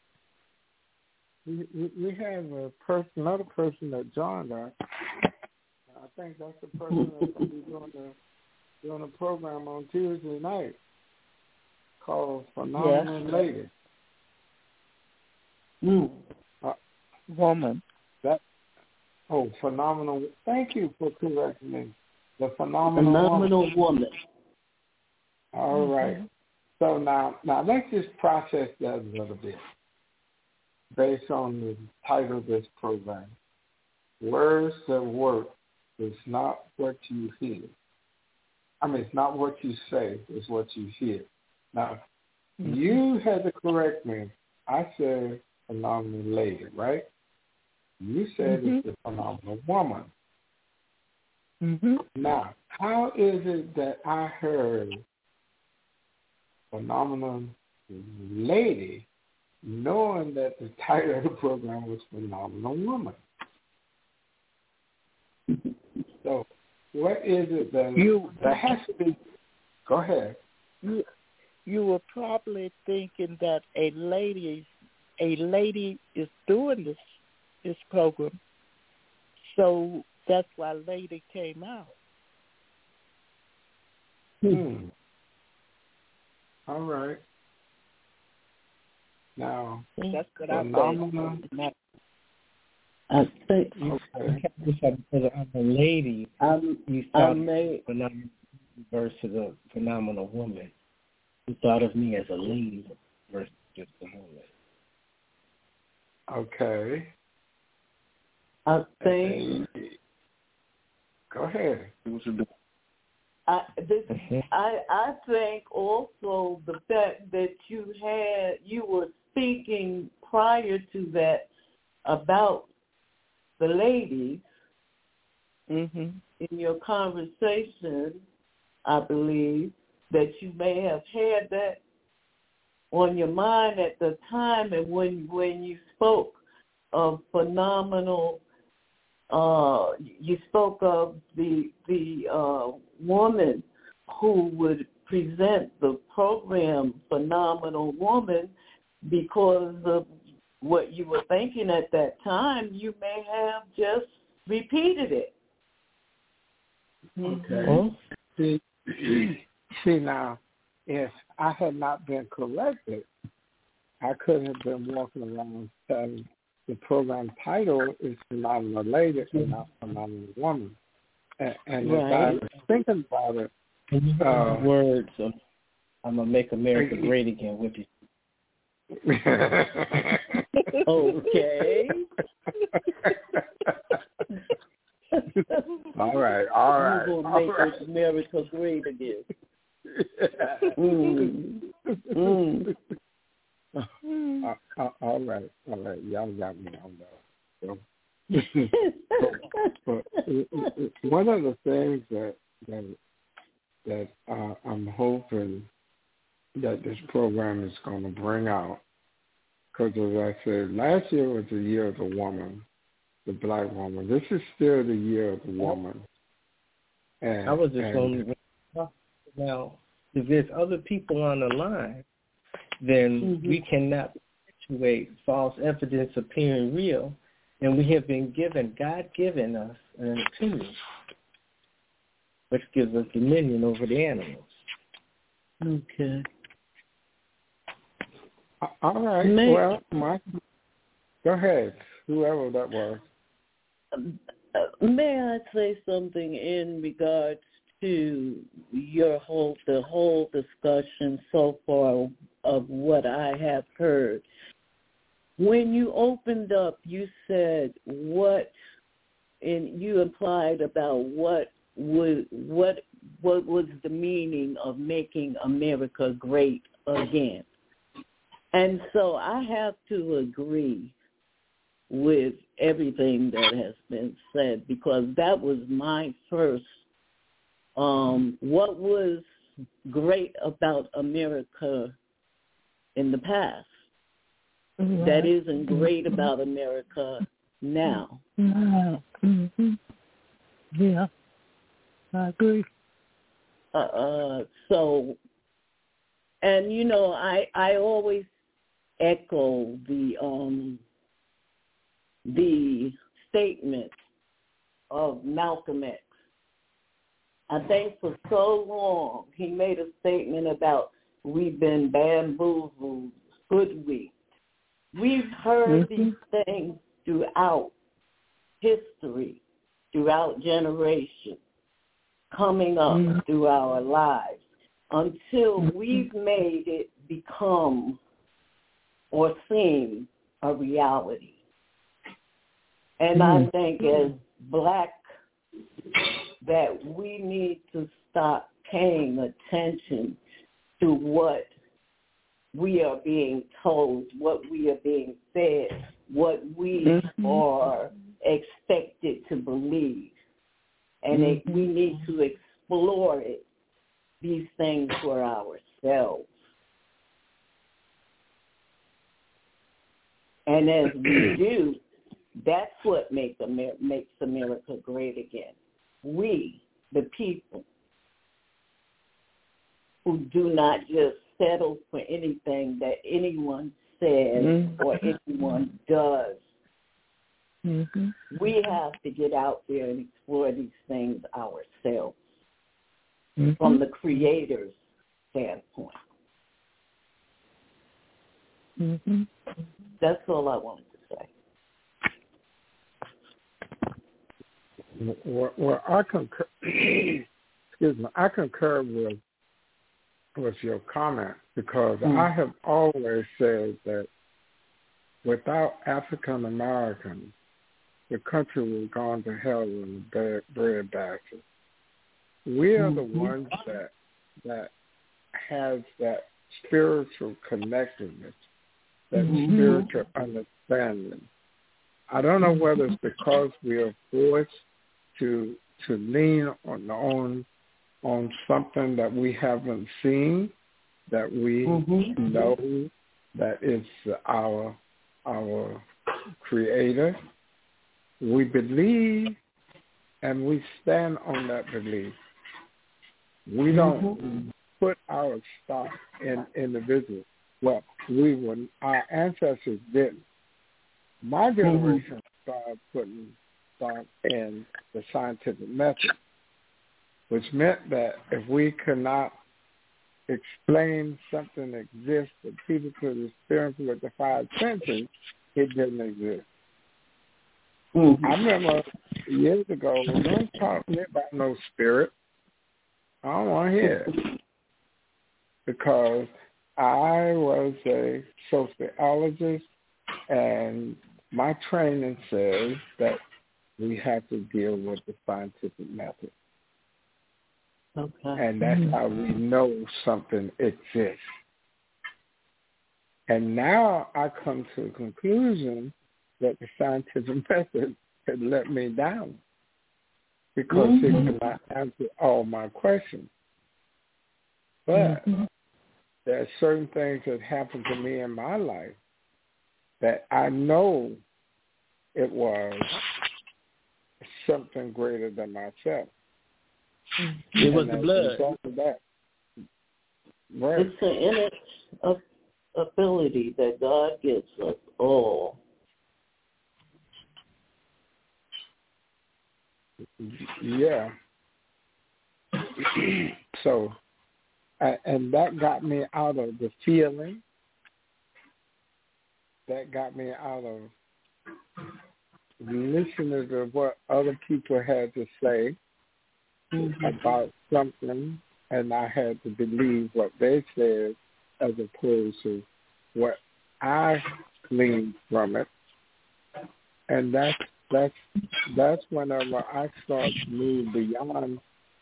S2: We have another person that joined us. I think that's the person that's going to be doing a program on Tuesday night called Phenomenal Lady.
S5: Woman.
S2: Phenomenal. Thank you for correcting me. The Phenomenal
S4: Woman.
S2: All right. So now let's just process that a little bit based on the title of this program. Words that work is not what you hear. I mean, it's not what you say, it's what you hear. Now, you had to correct me. I said phenomenal lady, right? You said it's the phenomenal woman. Now, how is it that I heard phenomenal lady knowing that the title of the program was Phenomenal Woman? So what is it that has to be? Go ahead.
S5: You were probably thinking that a lady is doing this program, so that's why lady came out.
S2: All right. Now
S5: that's what
S2: phenomenal.
S4: I think
S3: Because I'm a lady, you thought phenomenal versus a phenomenal woman. You thought of me as a lady versus just a woman.
S2: Okay.
S4: I think.
S2: Go ahead.
S4: I think also the fact that you were speaking prior to that about the ladies in your conversation, I believe that you may have had that on your mind at the time, and when you spoke of phenomenal, you spoke of the woman who would present the program Phenomenal Woman because of what you were thinking at that time. You may have just repeated it.
S2: Okay. See now, if I had not been corrected, I couldn't have been walking around saying the program title is Phenomenal Lady and not Phenomenal Woman. And
S4: Right.
S2: if I was thinking about it,
S3: words of I'm gonna make America great again with you.
S4: Okay.
S2: All right.
S4: We're going to make America great again.
S2: All right. Y'all got me on that. But one of the things that I'm hoping that this program is going to bring out, because as I said, last year was the year of the woman, the black woman. This is still the year of the woman. And,
S3: I was just going to now, if there's other people on the line, then we cannot perpetuate false evidence appearing real, and we have been given, God given us an opinion, which gives us dominion over the animals.
S4: Okay.
S2: All right. Go ahead. Whoever that was.
S4: May I say something in regards to the whole discussion so far of what I have heard? When you opened up, you said you implied about what was the meaning of making America great again. And so I have to agree with everything that has been said, because that was my first, what was great about America in the past that isn't great about America now.
S5: Yeah, I agree.
S4: So, and you know, I always echo the statement of Malcolm X. I think for so long he made a statement about we've been bamboozled, hoodwinked. We've heard these things throughout history, throughout generations, coming up through our lives, until we've made it become or seem a reality. And I think as black that we need to stop paying attention to what we are being told, what we are being fed, what we are expected to believe. And we need to explore these things for ourselves. And as we do, that's what makes America great again. We, the people, who do not just settle for anything that anyone says or anyone does. We have to get out there and explore these things ourselves from the Creator's standpoint. That's all I wanted to say.
S2: Well, I concur. Excuse me. I concur with your comment, because I have always said that without African Americans, the country would have gone to hell in a breadbasket. We are the ones that has that spiritual connectedness, that spiritual understanding. I don't know whether it's because we are forced to lean on something that we haven't seen, that we know that is our Creator. We believe and we stand on that belief. We don't put our stock in individuals. Well, our ancestors didn't. My generation started putting stock in the scientific method, which meant that if we could not explain something that exists that people could experience with the five senses, it didn't exist. I remember years ago, don't talk to me about no spirit. I don't want to hear it. Because I was a sociologist, and my training says that we have to deal with the scientific method.
S4: Okay.
S2: And that's how we know something exists. And now I come to the conclusion that the scientific method had let me down because it cannot answer all my questions. But there are certain things that happened to me in my life that I know it was something greater than myself.
S3: It was the blood.
S2: That, right.
S4: It's an innate ability that God gives us all.
S2: Yeah. So, and that got me out of the feeling. That got me out of listening to what other people had to say about something, and I had to believe what they said as opposed to what I gleaned from it. And that's whenever I start to move beyond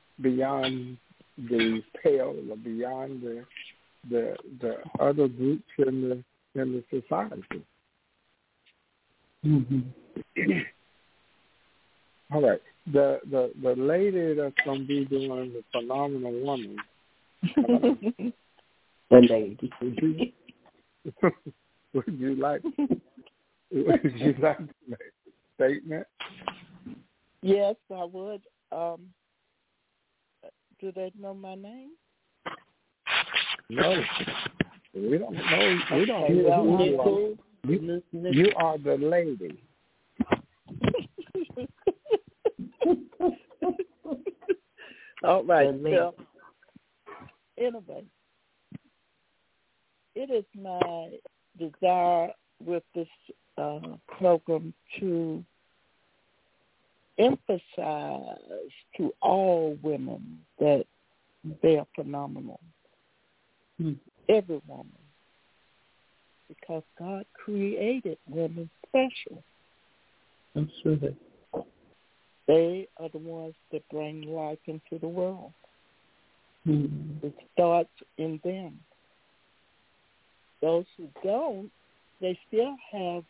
S2: the pale or beyond the other groups in the society. All right. The lady that's going to be doing the Phenomenal Woman.
S4: The lady.
S2: Would you like to make a statement?
S6: Yes, I would. Do they know my name?
S2: No. We don't know. We don't
S6: Okay,
S2: know who you are. You are the lady.
S6: All right. So, anyway, it is my desire with this program to emphasize to all women that they are phenomenal. Every woman. Because God created women special.
S4: I'm sure that
S6: they are the ones that bring life into the world. It starts in them. Those who don't, they still have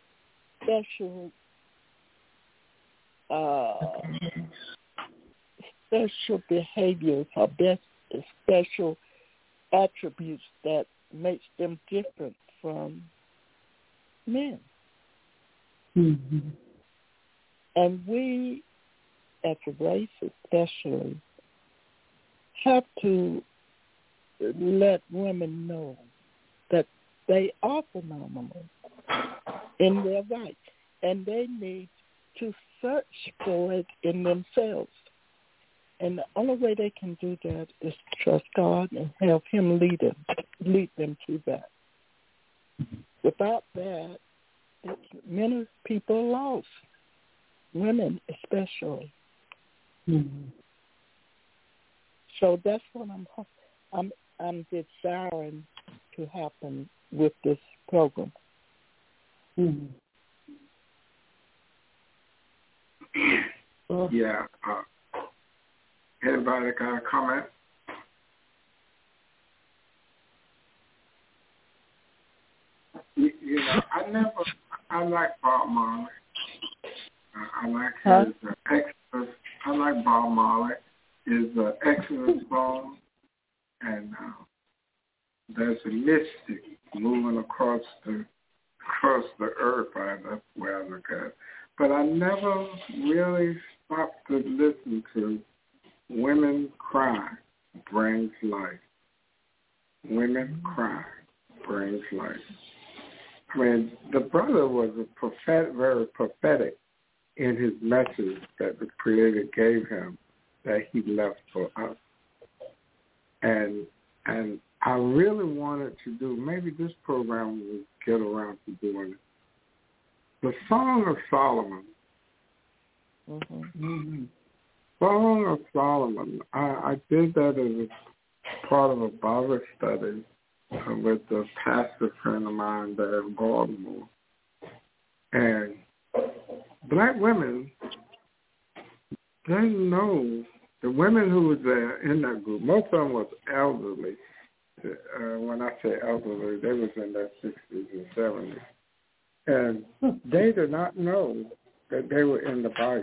S6: special behaviors or special attributes that makes them different from men. And we, as a race especially, have to let women know that they are phenomenal in their right, and they need to search for it in themselves. And the only way they can do that is to trust God and have Him lead them to that. Without that, many people are lost, women especially. So that's what I'm desiring to happen with this program.
S2: Yeah. Anybody got a comment? You know, I like Bob Marley. I like his excellent. I like Bob Marley. His excellent song, and there's a mystic moving across the earth. That's the way I look at it. But I never really stopped to listen to women cry brings life. women cry brings life. I mean, the brother was very prophetic in his message that the Creator gave him that he left for us. And I really wanted to do, maybe this program will get around to doing it, the Song of Solomon.
S6: Mm-hmm.
S2: Song of Solomon. I did that as a part of a Bible study with a pastor friend of mine there in Baltimore. And black women, they know, the women who was there in that group, most of them was elderly. When I say elderly, they was in their 60s and 70s. And they did not know that they were in the Bible.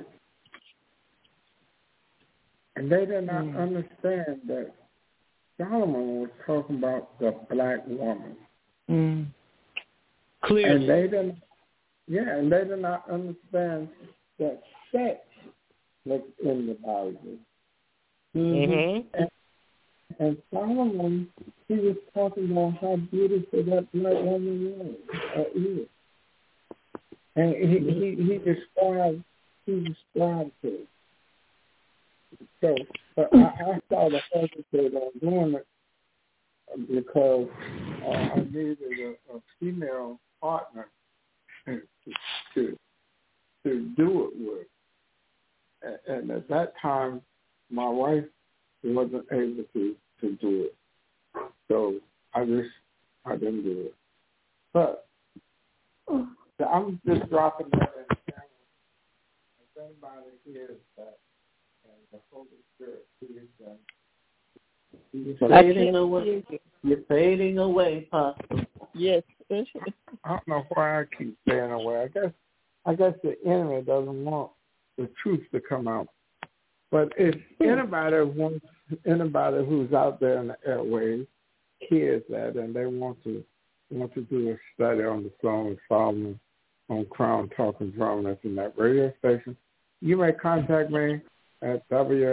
S2: And they did not understand that Solomon was talking about the black woman.
S3: Clearly.
S2: And they did not understand that sex was in the Bible.
S3: Mm-hmm.
S2: And Solomon, he was talking about how beautiful that black woman was, is. And he described it. So, but I started to hesitate on doing it because I needed a female partner to do it with. And at that time, my wife wasn't able to do it. So I didn't do it. But I'm just dropping that in the camera. If anybody hears that, and the Holy Spirit sees that.
S4: You're fading away, Pastor.
S6: Yes.
S2: I don't know why I keep staying away. I guess the enemy doesn't want the truth to come out. But if anybody who's out there in the airwaves hears that and they want to do a study on the Song of Solomon on Crown Talk and Drama Internet radio station, you may contact me at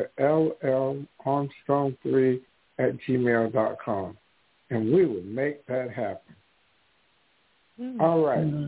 S2: WLLArmstrong3@gmail.com, and we will make that happen. All right.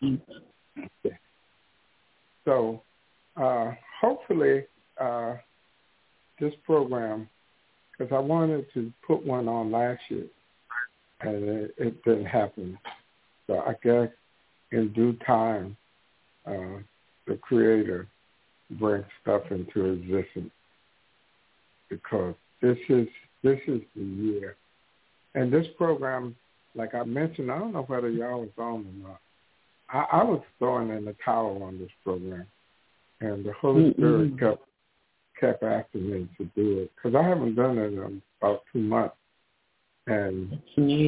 S2: So hopefully this program, because I wanted to put one on last year, and it didn't happen. So I guess in due time, the Creator brings stuff into existence, because this is the year. And this program, like I mentioned, I don't know whether y'all was on or not. I was throwing in the towel on this program, and the Holy Spirit kept asking me to do it, because I haven't done it in about 2 months, and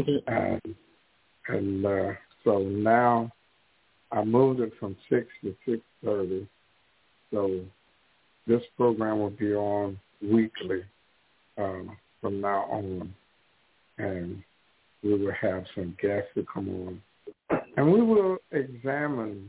S2: so now I moved it from 6 to 6:30. So this program will be on weekly from now on, and we will have some guests to come on, and we will examine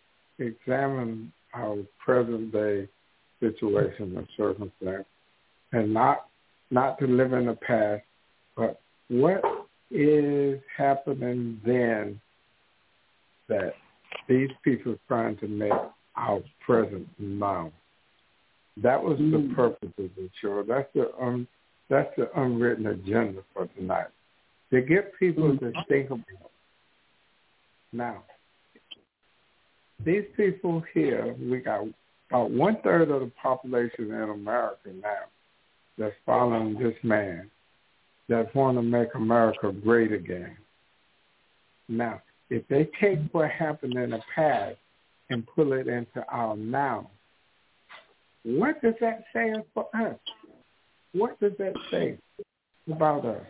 S2: our present day situation and circumstance, and not to live in the past, but what is happening then that these people are trying to make our present now. That was the purpose of the show. That's the unwritten agenda for tonight, to get people to think about. Now, these people here, we got about 1/3 of the population in America now that's following this man that want to make America great again. Now, if they take what happened in the past and pull it into our now, what does that say for us? What does that say about us?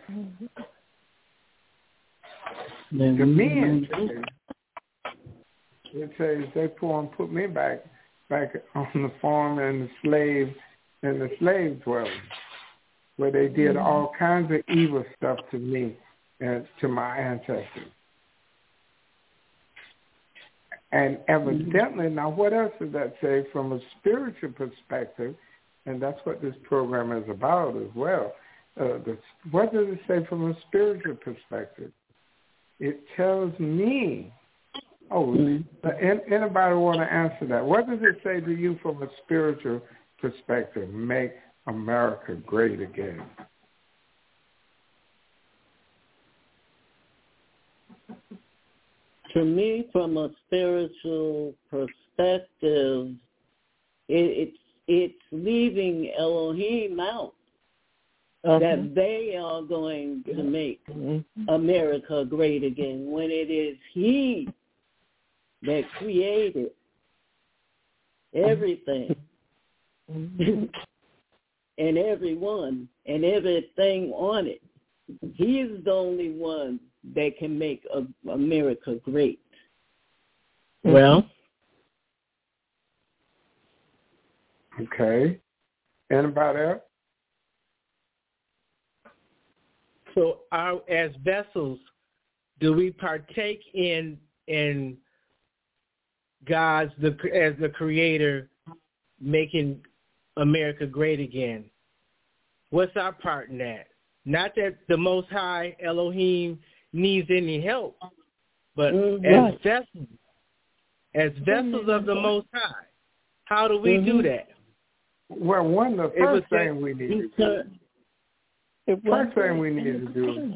S2: The men, it says they put me back on the farm and the slave dwelling, where they did all kinds of evil stuff to me and to my ancestors. And evidently, now what else does that say from a spiritual perspective? And that's what this program is about as well. what does it say from a spiritual perspective? It tells me. Anybody want to answer that? What does it say to you from a spiritual perspective? Make America great again.
S4: To me, from a spiritual perspective, it's leaving Elohim out. That they are going to make America great again when it is He that created everything and everyone and everything on it. He is the only one that can make America great.
S3: Well,
S2: okay. Anybody else?
S3: So, as vessels, do we partake in God's as the Creator making America great again? What's our part in that? Not that the Most High Elohim needs any help, but as vessels of the Most High, how do we do that?
S2: Well, the first thing we need to do. First thing we need to do,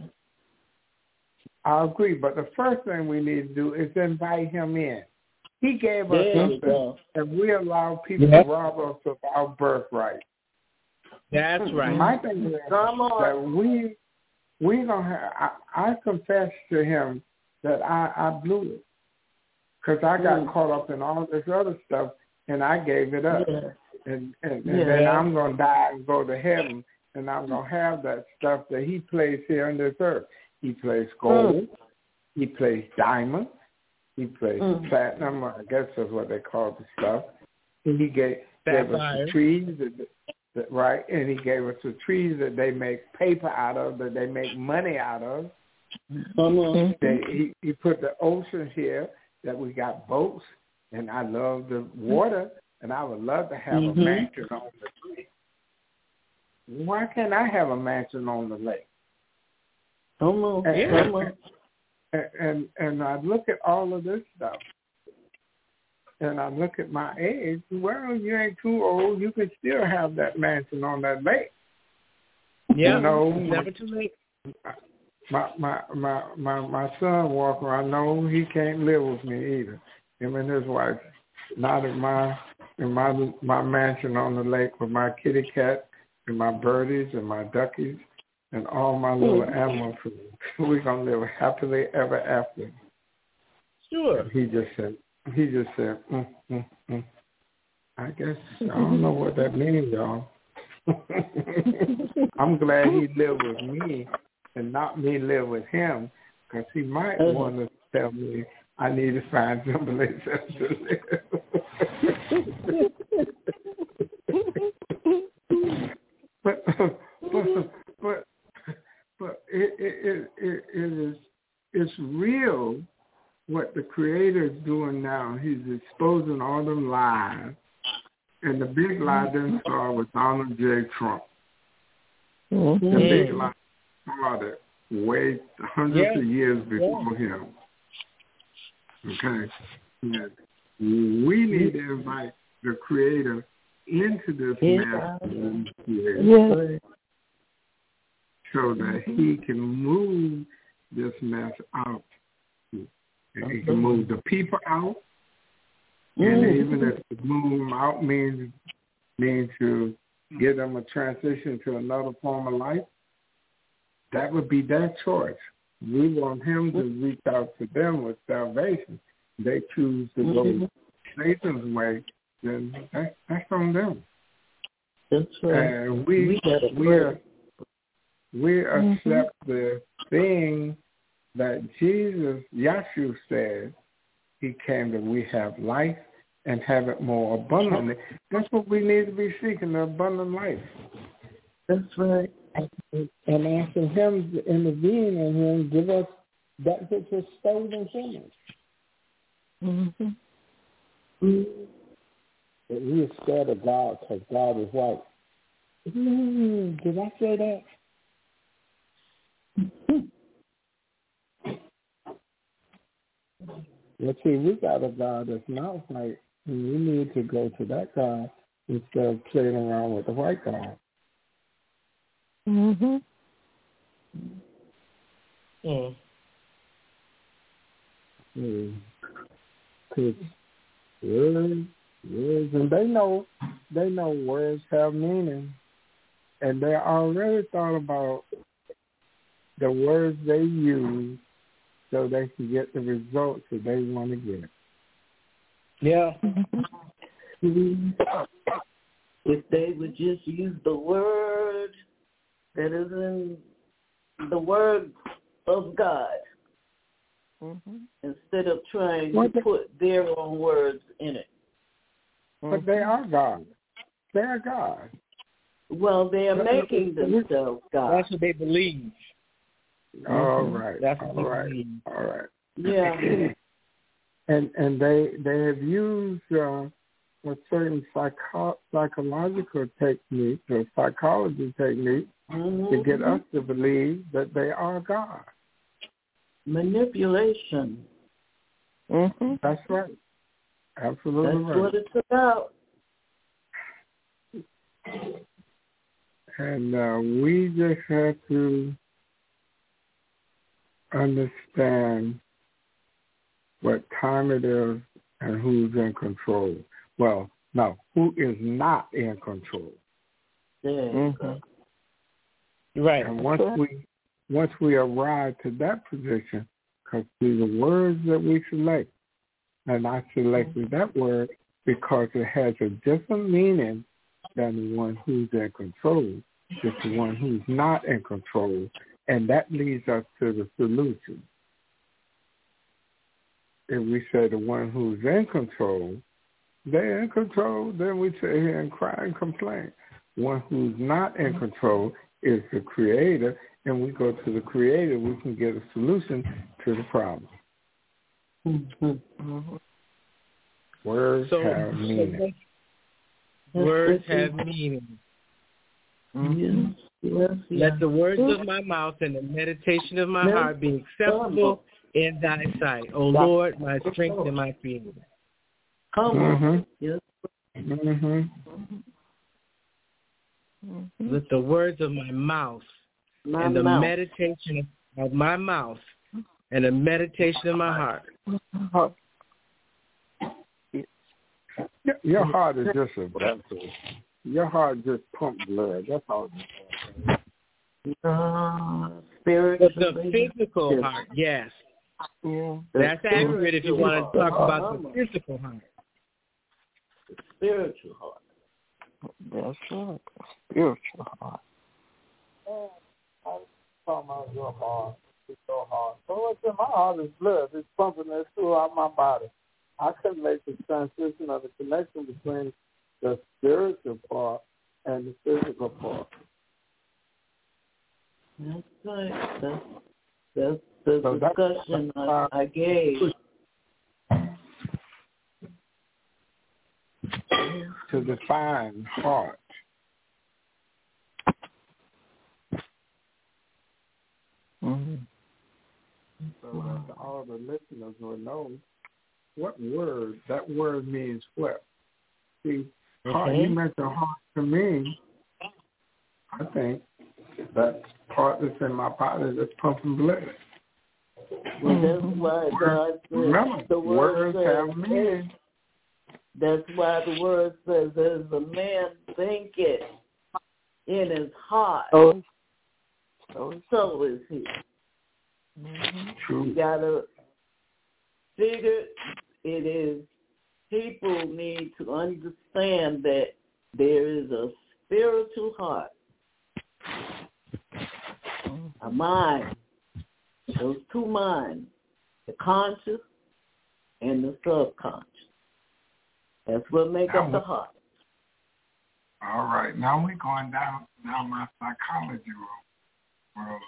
S2: I agree, but the first thing we need to do is invite Him in. He gave us something, and we allow people to rob us of our birthright.
S3: That's right.
S2: My thing is that we don't have. I confess to Him that I blew it because I got caught up in all this other stuff, and I gave it up, and then I'm gonna die and go to heaven. And I'm going to have that stuff that He placed here on this earth. He placed gold. He placed diamonds. He placed platinum. I guess that's what they call the stuff. And He gave us the trees, right? And He gave us the trees that they make paper out of, that they make money out of. He put the ocean here, that we got boats. And I love the water, and I would love to have a mansion on the tree. Why can't I have a mansion on the lake? And I look at all of this stuff, and I look at my age. Well, you ain't too old. You can still have that mansion on that lake.
S3: Yeah, never too late.
S2: My son Walker, I know he can't live with me either. Him and his wife. Not in my mansion on the lake with my kitty cat and my birdies and my duckies and all my little animal food. We're gonna live happily ever after.
S3: Sure.
S2: He just said, I guess I don't know what that means, y'all. I'm glad he lived with me and not me live with him, because he might want to tell me I need to find someplace else to live. But it's real what the Creator is doing now. He's exposing all them lies, and the big lie didn't start with Donald J. Trump. The big lie started way hundreds of years before him. Okay, and we need to invite the Creator into this mess so that He can move this mess out. And He can move the people out, and even if to move them out means to give them a transition to another form of life, that would be their choice. We want Him to reach out to them with salvation. They choose to go Satan's way, then that's on them.
S4: That's right.
S2: And we accept the thing that Jesus, Yahshua said, He came that we have life and have it more abundantly. That's what we need to be seeking, the abundant life.
S4: That's right.
S2: And asking Him to intervene in Him, give us that which is stolen from us. But we are scared of God because God is white. Did I say that? Well, see, we got a God that's not white, and we need to go to that God instead of playing around with the white God.
S6: Mhm.
S3: Mm.
S2: Because words, and they know words have meaning, and they already thought about the words they use so they can get the results that they want to get.
S3: Yeah.
S4: If they would just use the word that is in the word of God, instead of trying to put their own words in it.
S2: But they are God. They are God.
S4: Well, they are making themselves God.
S3: That's what they believe.
S2: All right.
S3: That's what
S2: all
S3: they
S2: right.
S3: believe.
S2: All right.
S4: Yeah.
S2: and they have used a certain psychological technique or psychology technique to get us to believe that they are God.
S4: Manipulation.
S2: That's right. Absolutely
S4: That's
S2: right.
S4: what it's about.
S2: And we just have to understand what time it is and who's in control. Well, no, who is not in control.
S3: Right.
S2: And once we arrive to that position, because these are words that we select, and I selected that word because it has a different meaning than the one who's in control. It's the one who's not in control, and that leads us to the solution. If we say the one who's in control, they're in control, then we sit here and cry and complain. One who's not in control is the creator, and we go to the creator, we can get a solution to the problem. Words have meaning.
S3: Words have meaning.
S4: Yes.
S3: Let the words of my mouth and the meditation of my heart be acceptable in thy sight, O Lord, my strength and my fear.
S4: Come on. Yes.
S3: Let the words of my mouth and the meditation of my mouth and the meditation of my heart.
S2: Your heart is just a vessel. Your heart just pumps blood. That's all.
S4: Spirit.
S3: The physical heart, yes.
S6: Yeah.
S3: That's accurate if you want to talk about the physical heart.
S4: The spiritual heart.
S6: That's right. Spiritual heart.
S2: I'm talking about your heart. It's your heart. So what's in my heart is blood. It's pumping it throughout my body. I can make the transition of the connection between the spiritual part and the physical part.
S4: That's right. That's the discussion I gave.
S2: To define heart. So that all the listeners will know what word, that word means what. See, heart, you mentioned heart to me, I think that part that's in my body that's pumping blood.
S4: Well, that's why God says
S2: remember,
S4: the word
S2: words
S4: says,
S2: have meaning.
S4: That's why the word says, as a man thinketh in his heart, so is he.
S2: True.
S4: You got to figure it is, people need to understand that there is a spiritual heart, a mind, those two minds, the conscious and the subconscious. That's what makes up the heart.
S2: All right. Now we're going down my psychology world.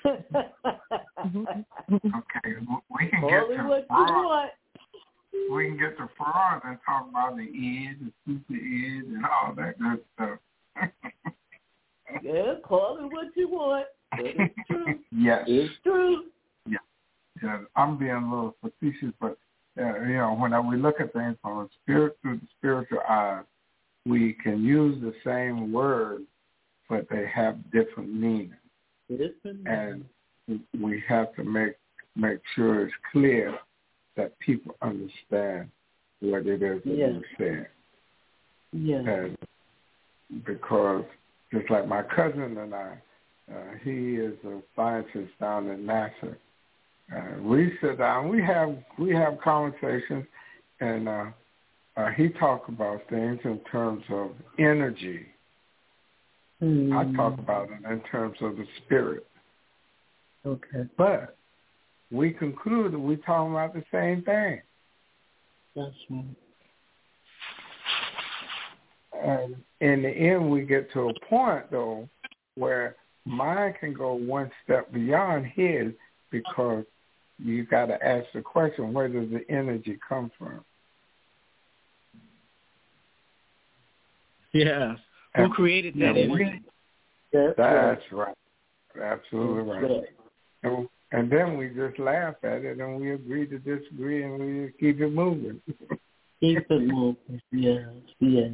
S2: Okay. We can get to fraud. We can get to fraud and talk about the id, the super id, and all that good stuff.
S4: Yeah, call it what you want. But it's true.
S2: Yes.
S4: It's true.
S2: Yeah. I'm being a little facetious, but when we look at things from a through the spiritual eyes, we can use the same word, but they have different meanings. And we have to make sure it's clear that people understand what it is that we're saying.
S4: Yeah.
S2: And because just like my cousin and I, he is a scientist down at NASA. We sit down, we have conversations, and he talks about things in terms of energy. I talk about it in terms of the spirit.
S4: Okay.
S2: But we conclude that we're talking about the same thing.
S4: That's right.
S2: And in the end, we get to a point, though, where mine can go one step beyond his, because you got to ask the question, where does the energy come from?
S3: Yeah. Who created that energy?
S2: That's right. Absolutely right. And then we just laugh at it, and we agree to disagree, and we keep it moving.
S4: Keep it moving, yes.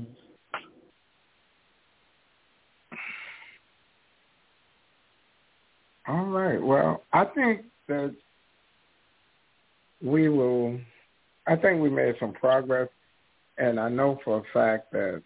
S2: All right. Well, I think that we made some progress, and I know for a fact that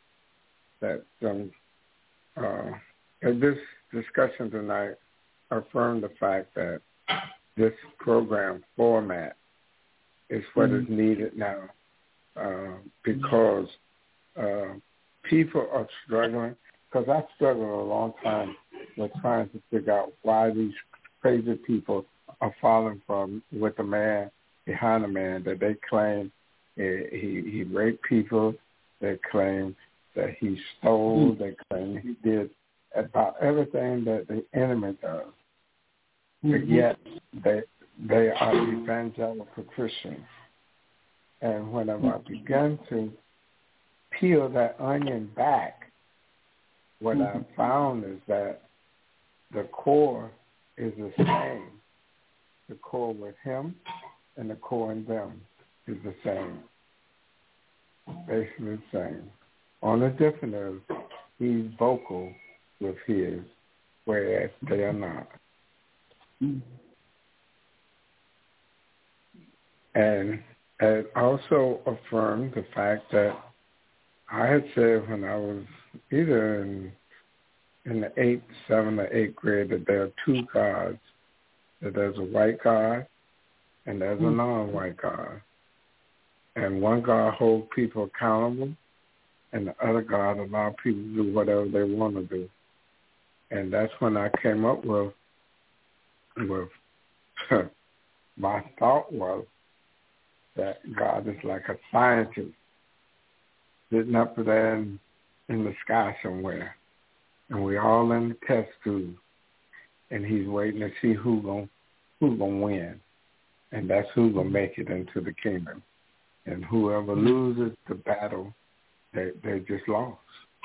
S2: this discussion tonight affirmed the fact that this program format is what is needed now, because people are struggling. Because I struggled a long time with trying to figure out why these crazy people are falling with the man behind the man that they claim he raped people, they claim that he stole, they claim he did about everything that the enemy does. But yet they are evangelical Christians. And whenever I began to peel that onion back, what I found is that the core is the same. The core with him and the core in them is the same. Basically the same. Only difference is he's vocal with his, whereas they are not. And it also affirmed the fact that I had said when I was either in the 8th, 7th, or 8th grade that there are two gods, that there's a white God and there's a non-white God. And one God holds people accountable, and the other God allows people to do whatever they want to do. And that's when I came up with my thought was that God is like a scientist sitting up there in the sky somewhere, and we all in the test tube, and he's waiting to see who gonna win, and that's who gonna make it into the kingdom. And whoever loses the battle, they just lost.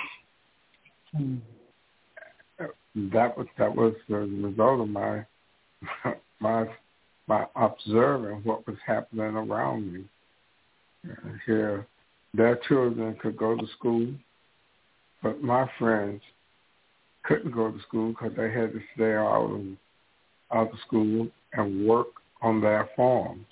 S2: That was the result of my observing what was happening around me. Here, their children could go to school, but my friends couldn't go to school because they had to stay out of school and work on their farms.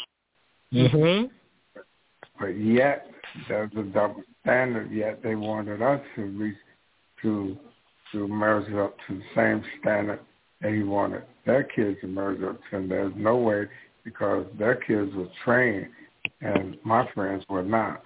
S2: But yet, there's a double standard. Yet they wanted us to measure up to the same standard that he wanted their kids to measure up to. And there's no way, because their kids were trained and my friends were not.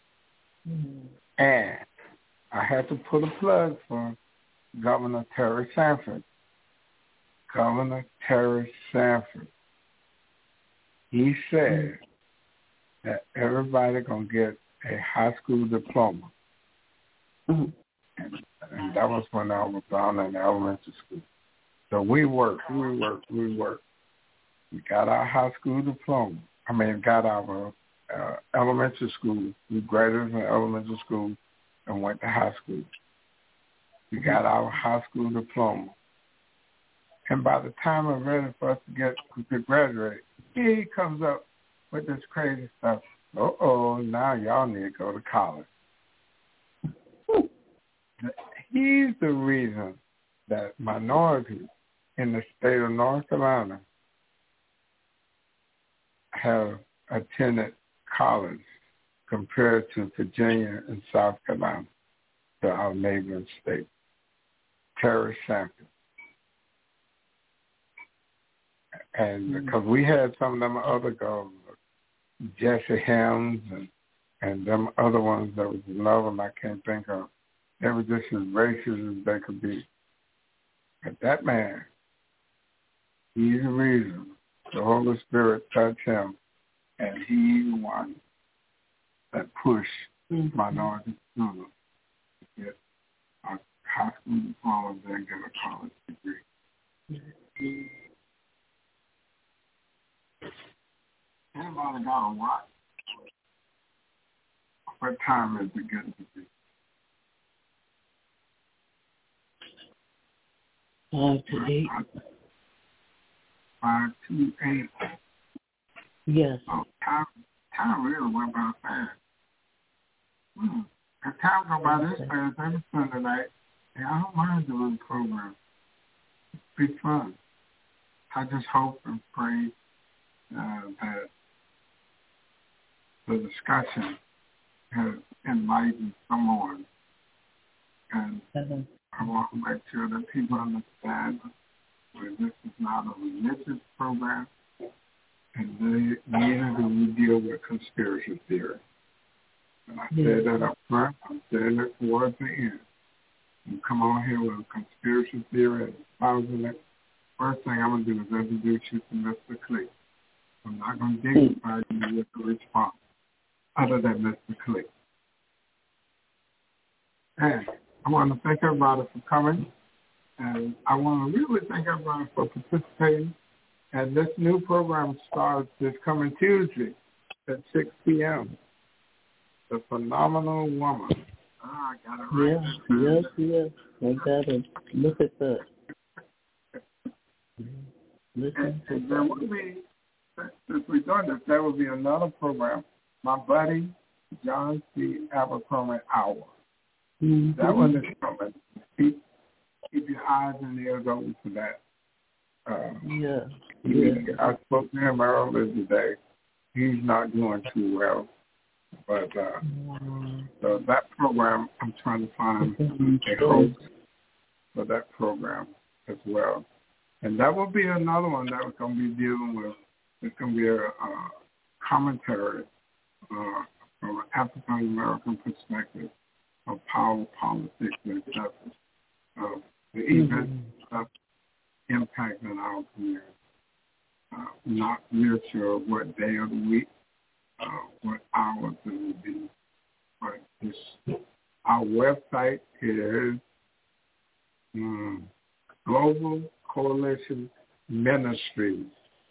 S2: And I had to put a plug for Governor Terry Sanford. Governor Terry Sanford. He said that everybody going to get a high school diploma. And that was when I was down in elementary school. So we worked. We got our high school diploma. Got our elementary school. We graduated from elementary school and went to high school. We got our high school diploma. And by the time I'm ready for us to graduate, he comes up with this crazy stuff. Now y'all need to go to college. He's the reason that minorities in the state of North Carolina have attended college compared to Virginia and South Carolina, to our neighboring state. Terry Sampson. And because we had some of them other governors, Jesse Helms and them other ones that was another one I can't think of. They were just as racist as they could be. But that man, he's the reason the Holy Spirit touched him, and he's the one that pushed minority students to get a high school diploma and then get a college degree. Anybody got a watch? What time is it getting to be?
S4: 5 to 8.
S2: 5 to 8.
S4: Yes.
S2: Oh, time really went by fast. The time go by this fast every Sunday night. And I don't mind doing the program. It's big fun. I just hope and pray that the discussion has enlightened someone. And I want to make sure that people understand that this is not a religious program, and neither do we deal with conspiracy theory. And I said that up front. I'm saying it towards the end. You come on here with a conspiracy theory and espousing it. First thing I'm going to do is introduce you to Mr. Clay. I'm not going to dignify you with a response other than Mr. Clay. And I want to thank everybody for coming. And I want to really thank everybody for participating. And this new program starts this coming Tuesday at 6 p.m. The Phenomenal Woman. I got it right.
S4: Yes. I got to look at that.
S2: And there will be, since we're doing this, there will be another program, my buddy John C. Abercrombie Hour. That one is coming. Keep your eyes and ears open for that. I spoke to him earlier today. He's not doing too well. But so that program, I'm trying to find a host for that program as well. And that will be another one that we're going to be dealing with. It's going to be a commentary from an African-American perspective of power, politics, and justice, of the events that impacting our community. Not real sure what day of the week, what hours it will be, but our website is Global Coalition Ministries.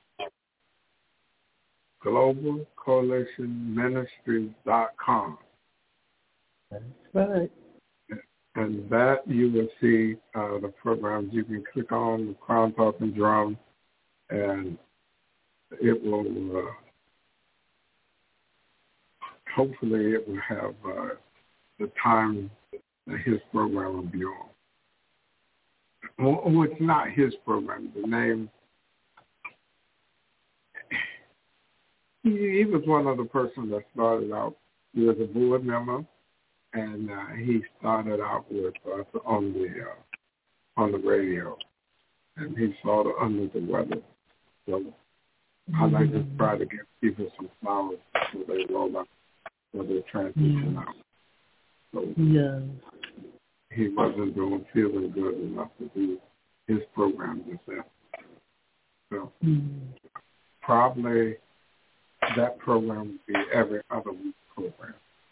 S2: Global Coalition Ministries.com.
S4: That's right.
S2: And that you will see the programs. You can click on the Crown Talking Drum, and it will, hopefully it will have the time that his program will be on. Well, it's not his program. The name, he was one of the persons that started out. He was a board member, and he started out with us on the radio, and he sort of under the weather. So I like to try to give people some flowers so they roll up, so they transition out. So he wasn't feeling good enough to do his program himself. So probably that program would be every other week program.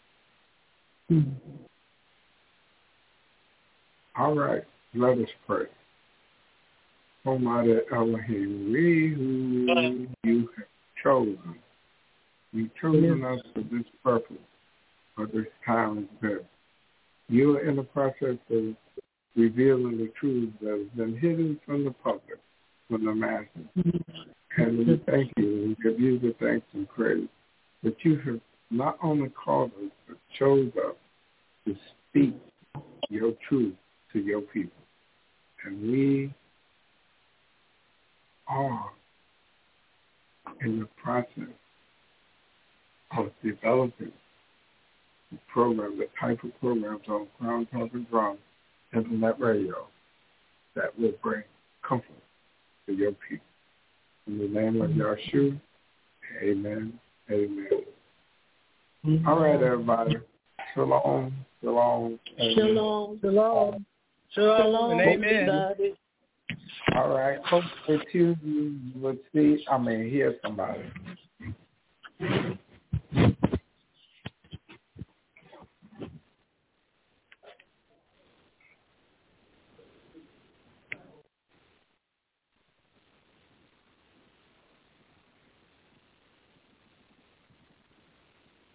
S2: All right, let us pray. Almighty Elohim, we who you have chosen, you've chosen us for this purpose, for this time as this. You are in the process of revealing the truth that has been hidden from the public, from the masses. And we thank you. We give you the thanks and praise that you have not only called us, but chose us to speak your truth to your people. And we are in the process of developing the program, the type of programs on Crown Talk and Drum Internet Radio that will bring comfort to your people. In the name of Yahshua, amen, amen. All right, everybody. Shalom, shalom, amen.
S4: Shalom, shalom,
S3: Shalom and amen.
S4: everybody.
S2: All right. Hope that you would hear somebody.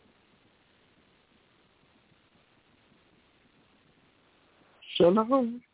S6: Shalom.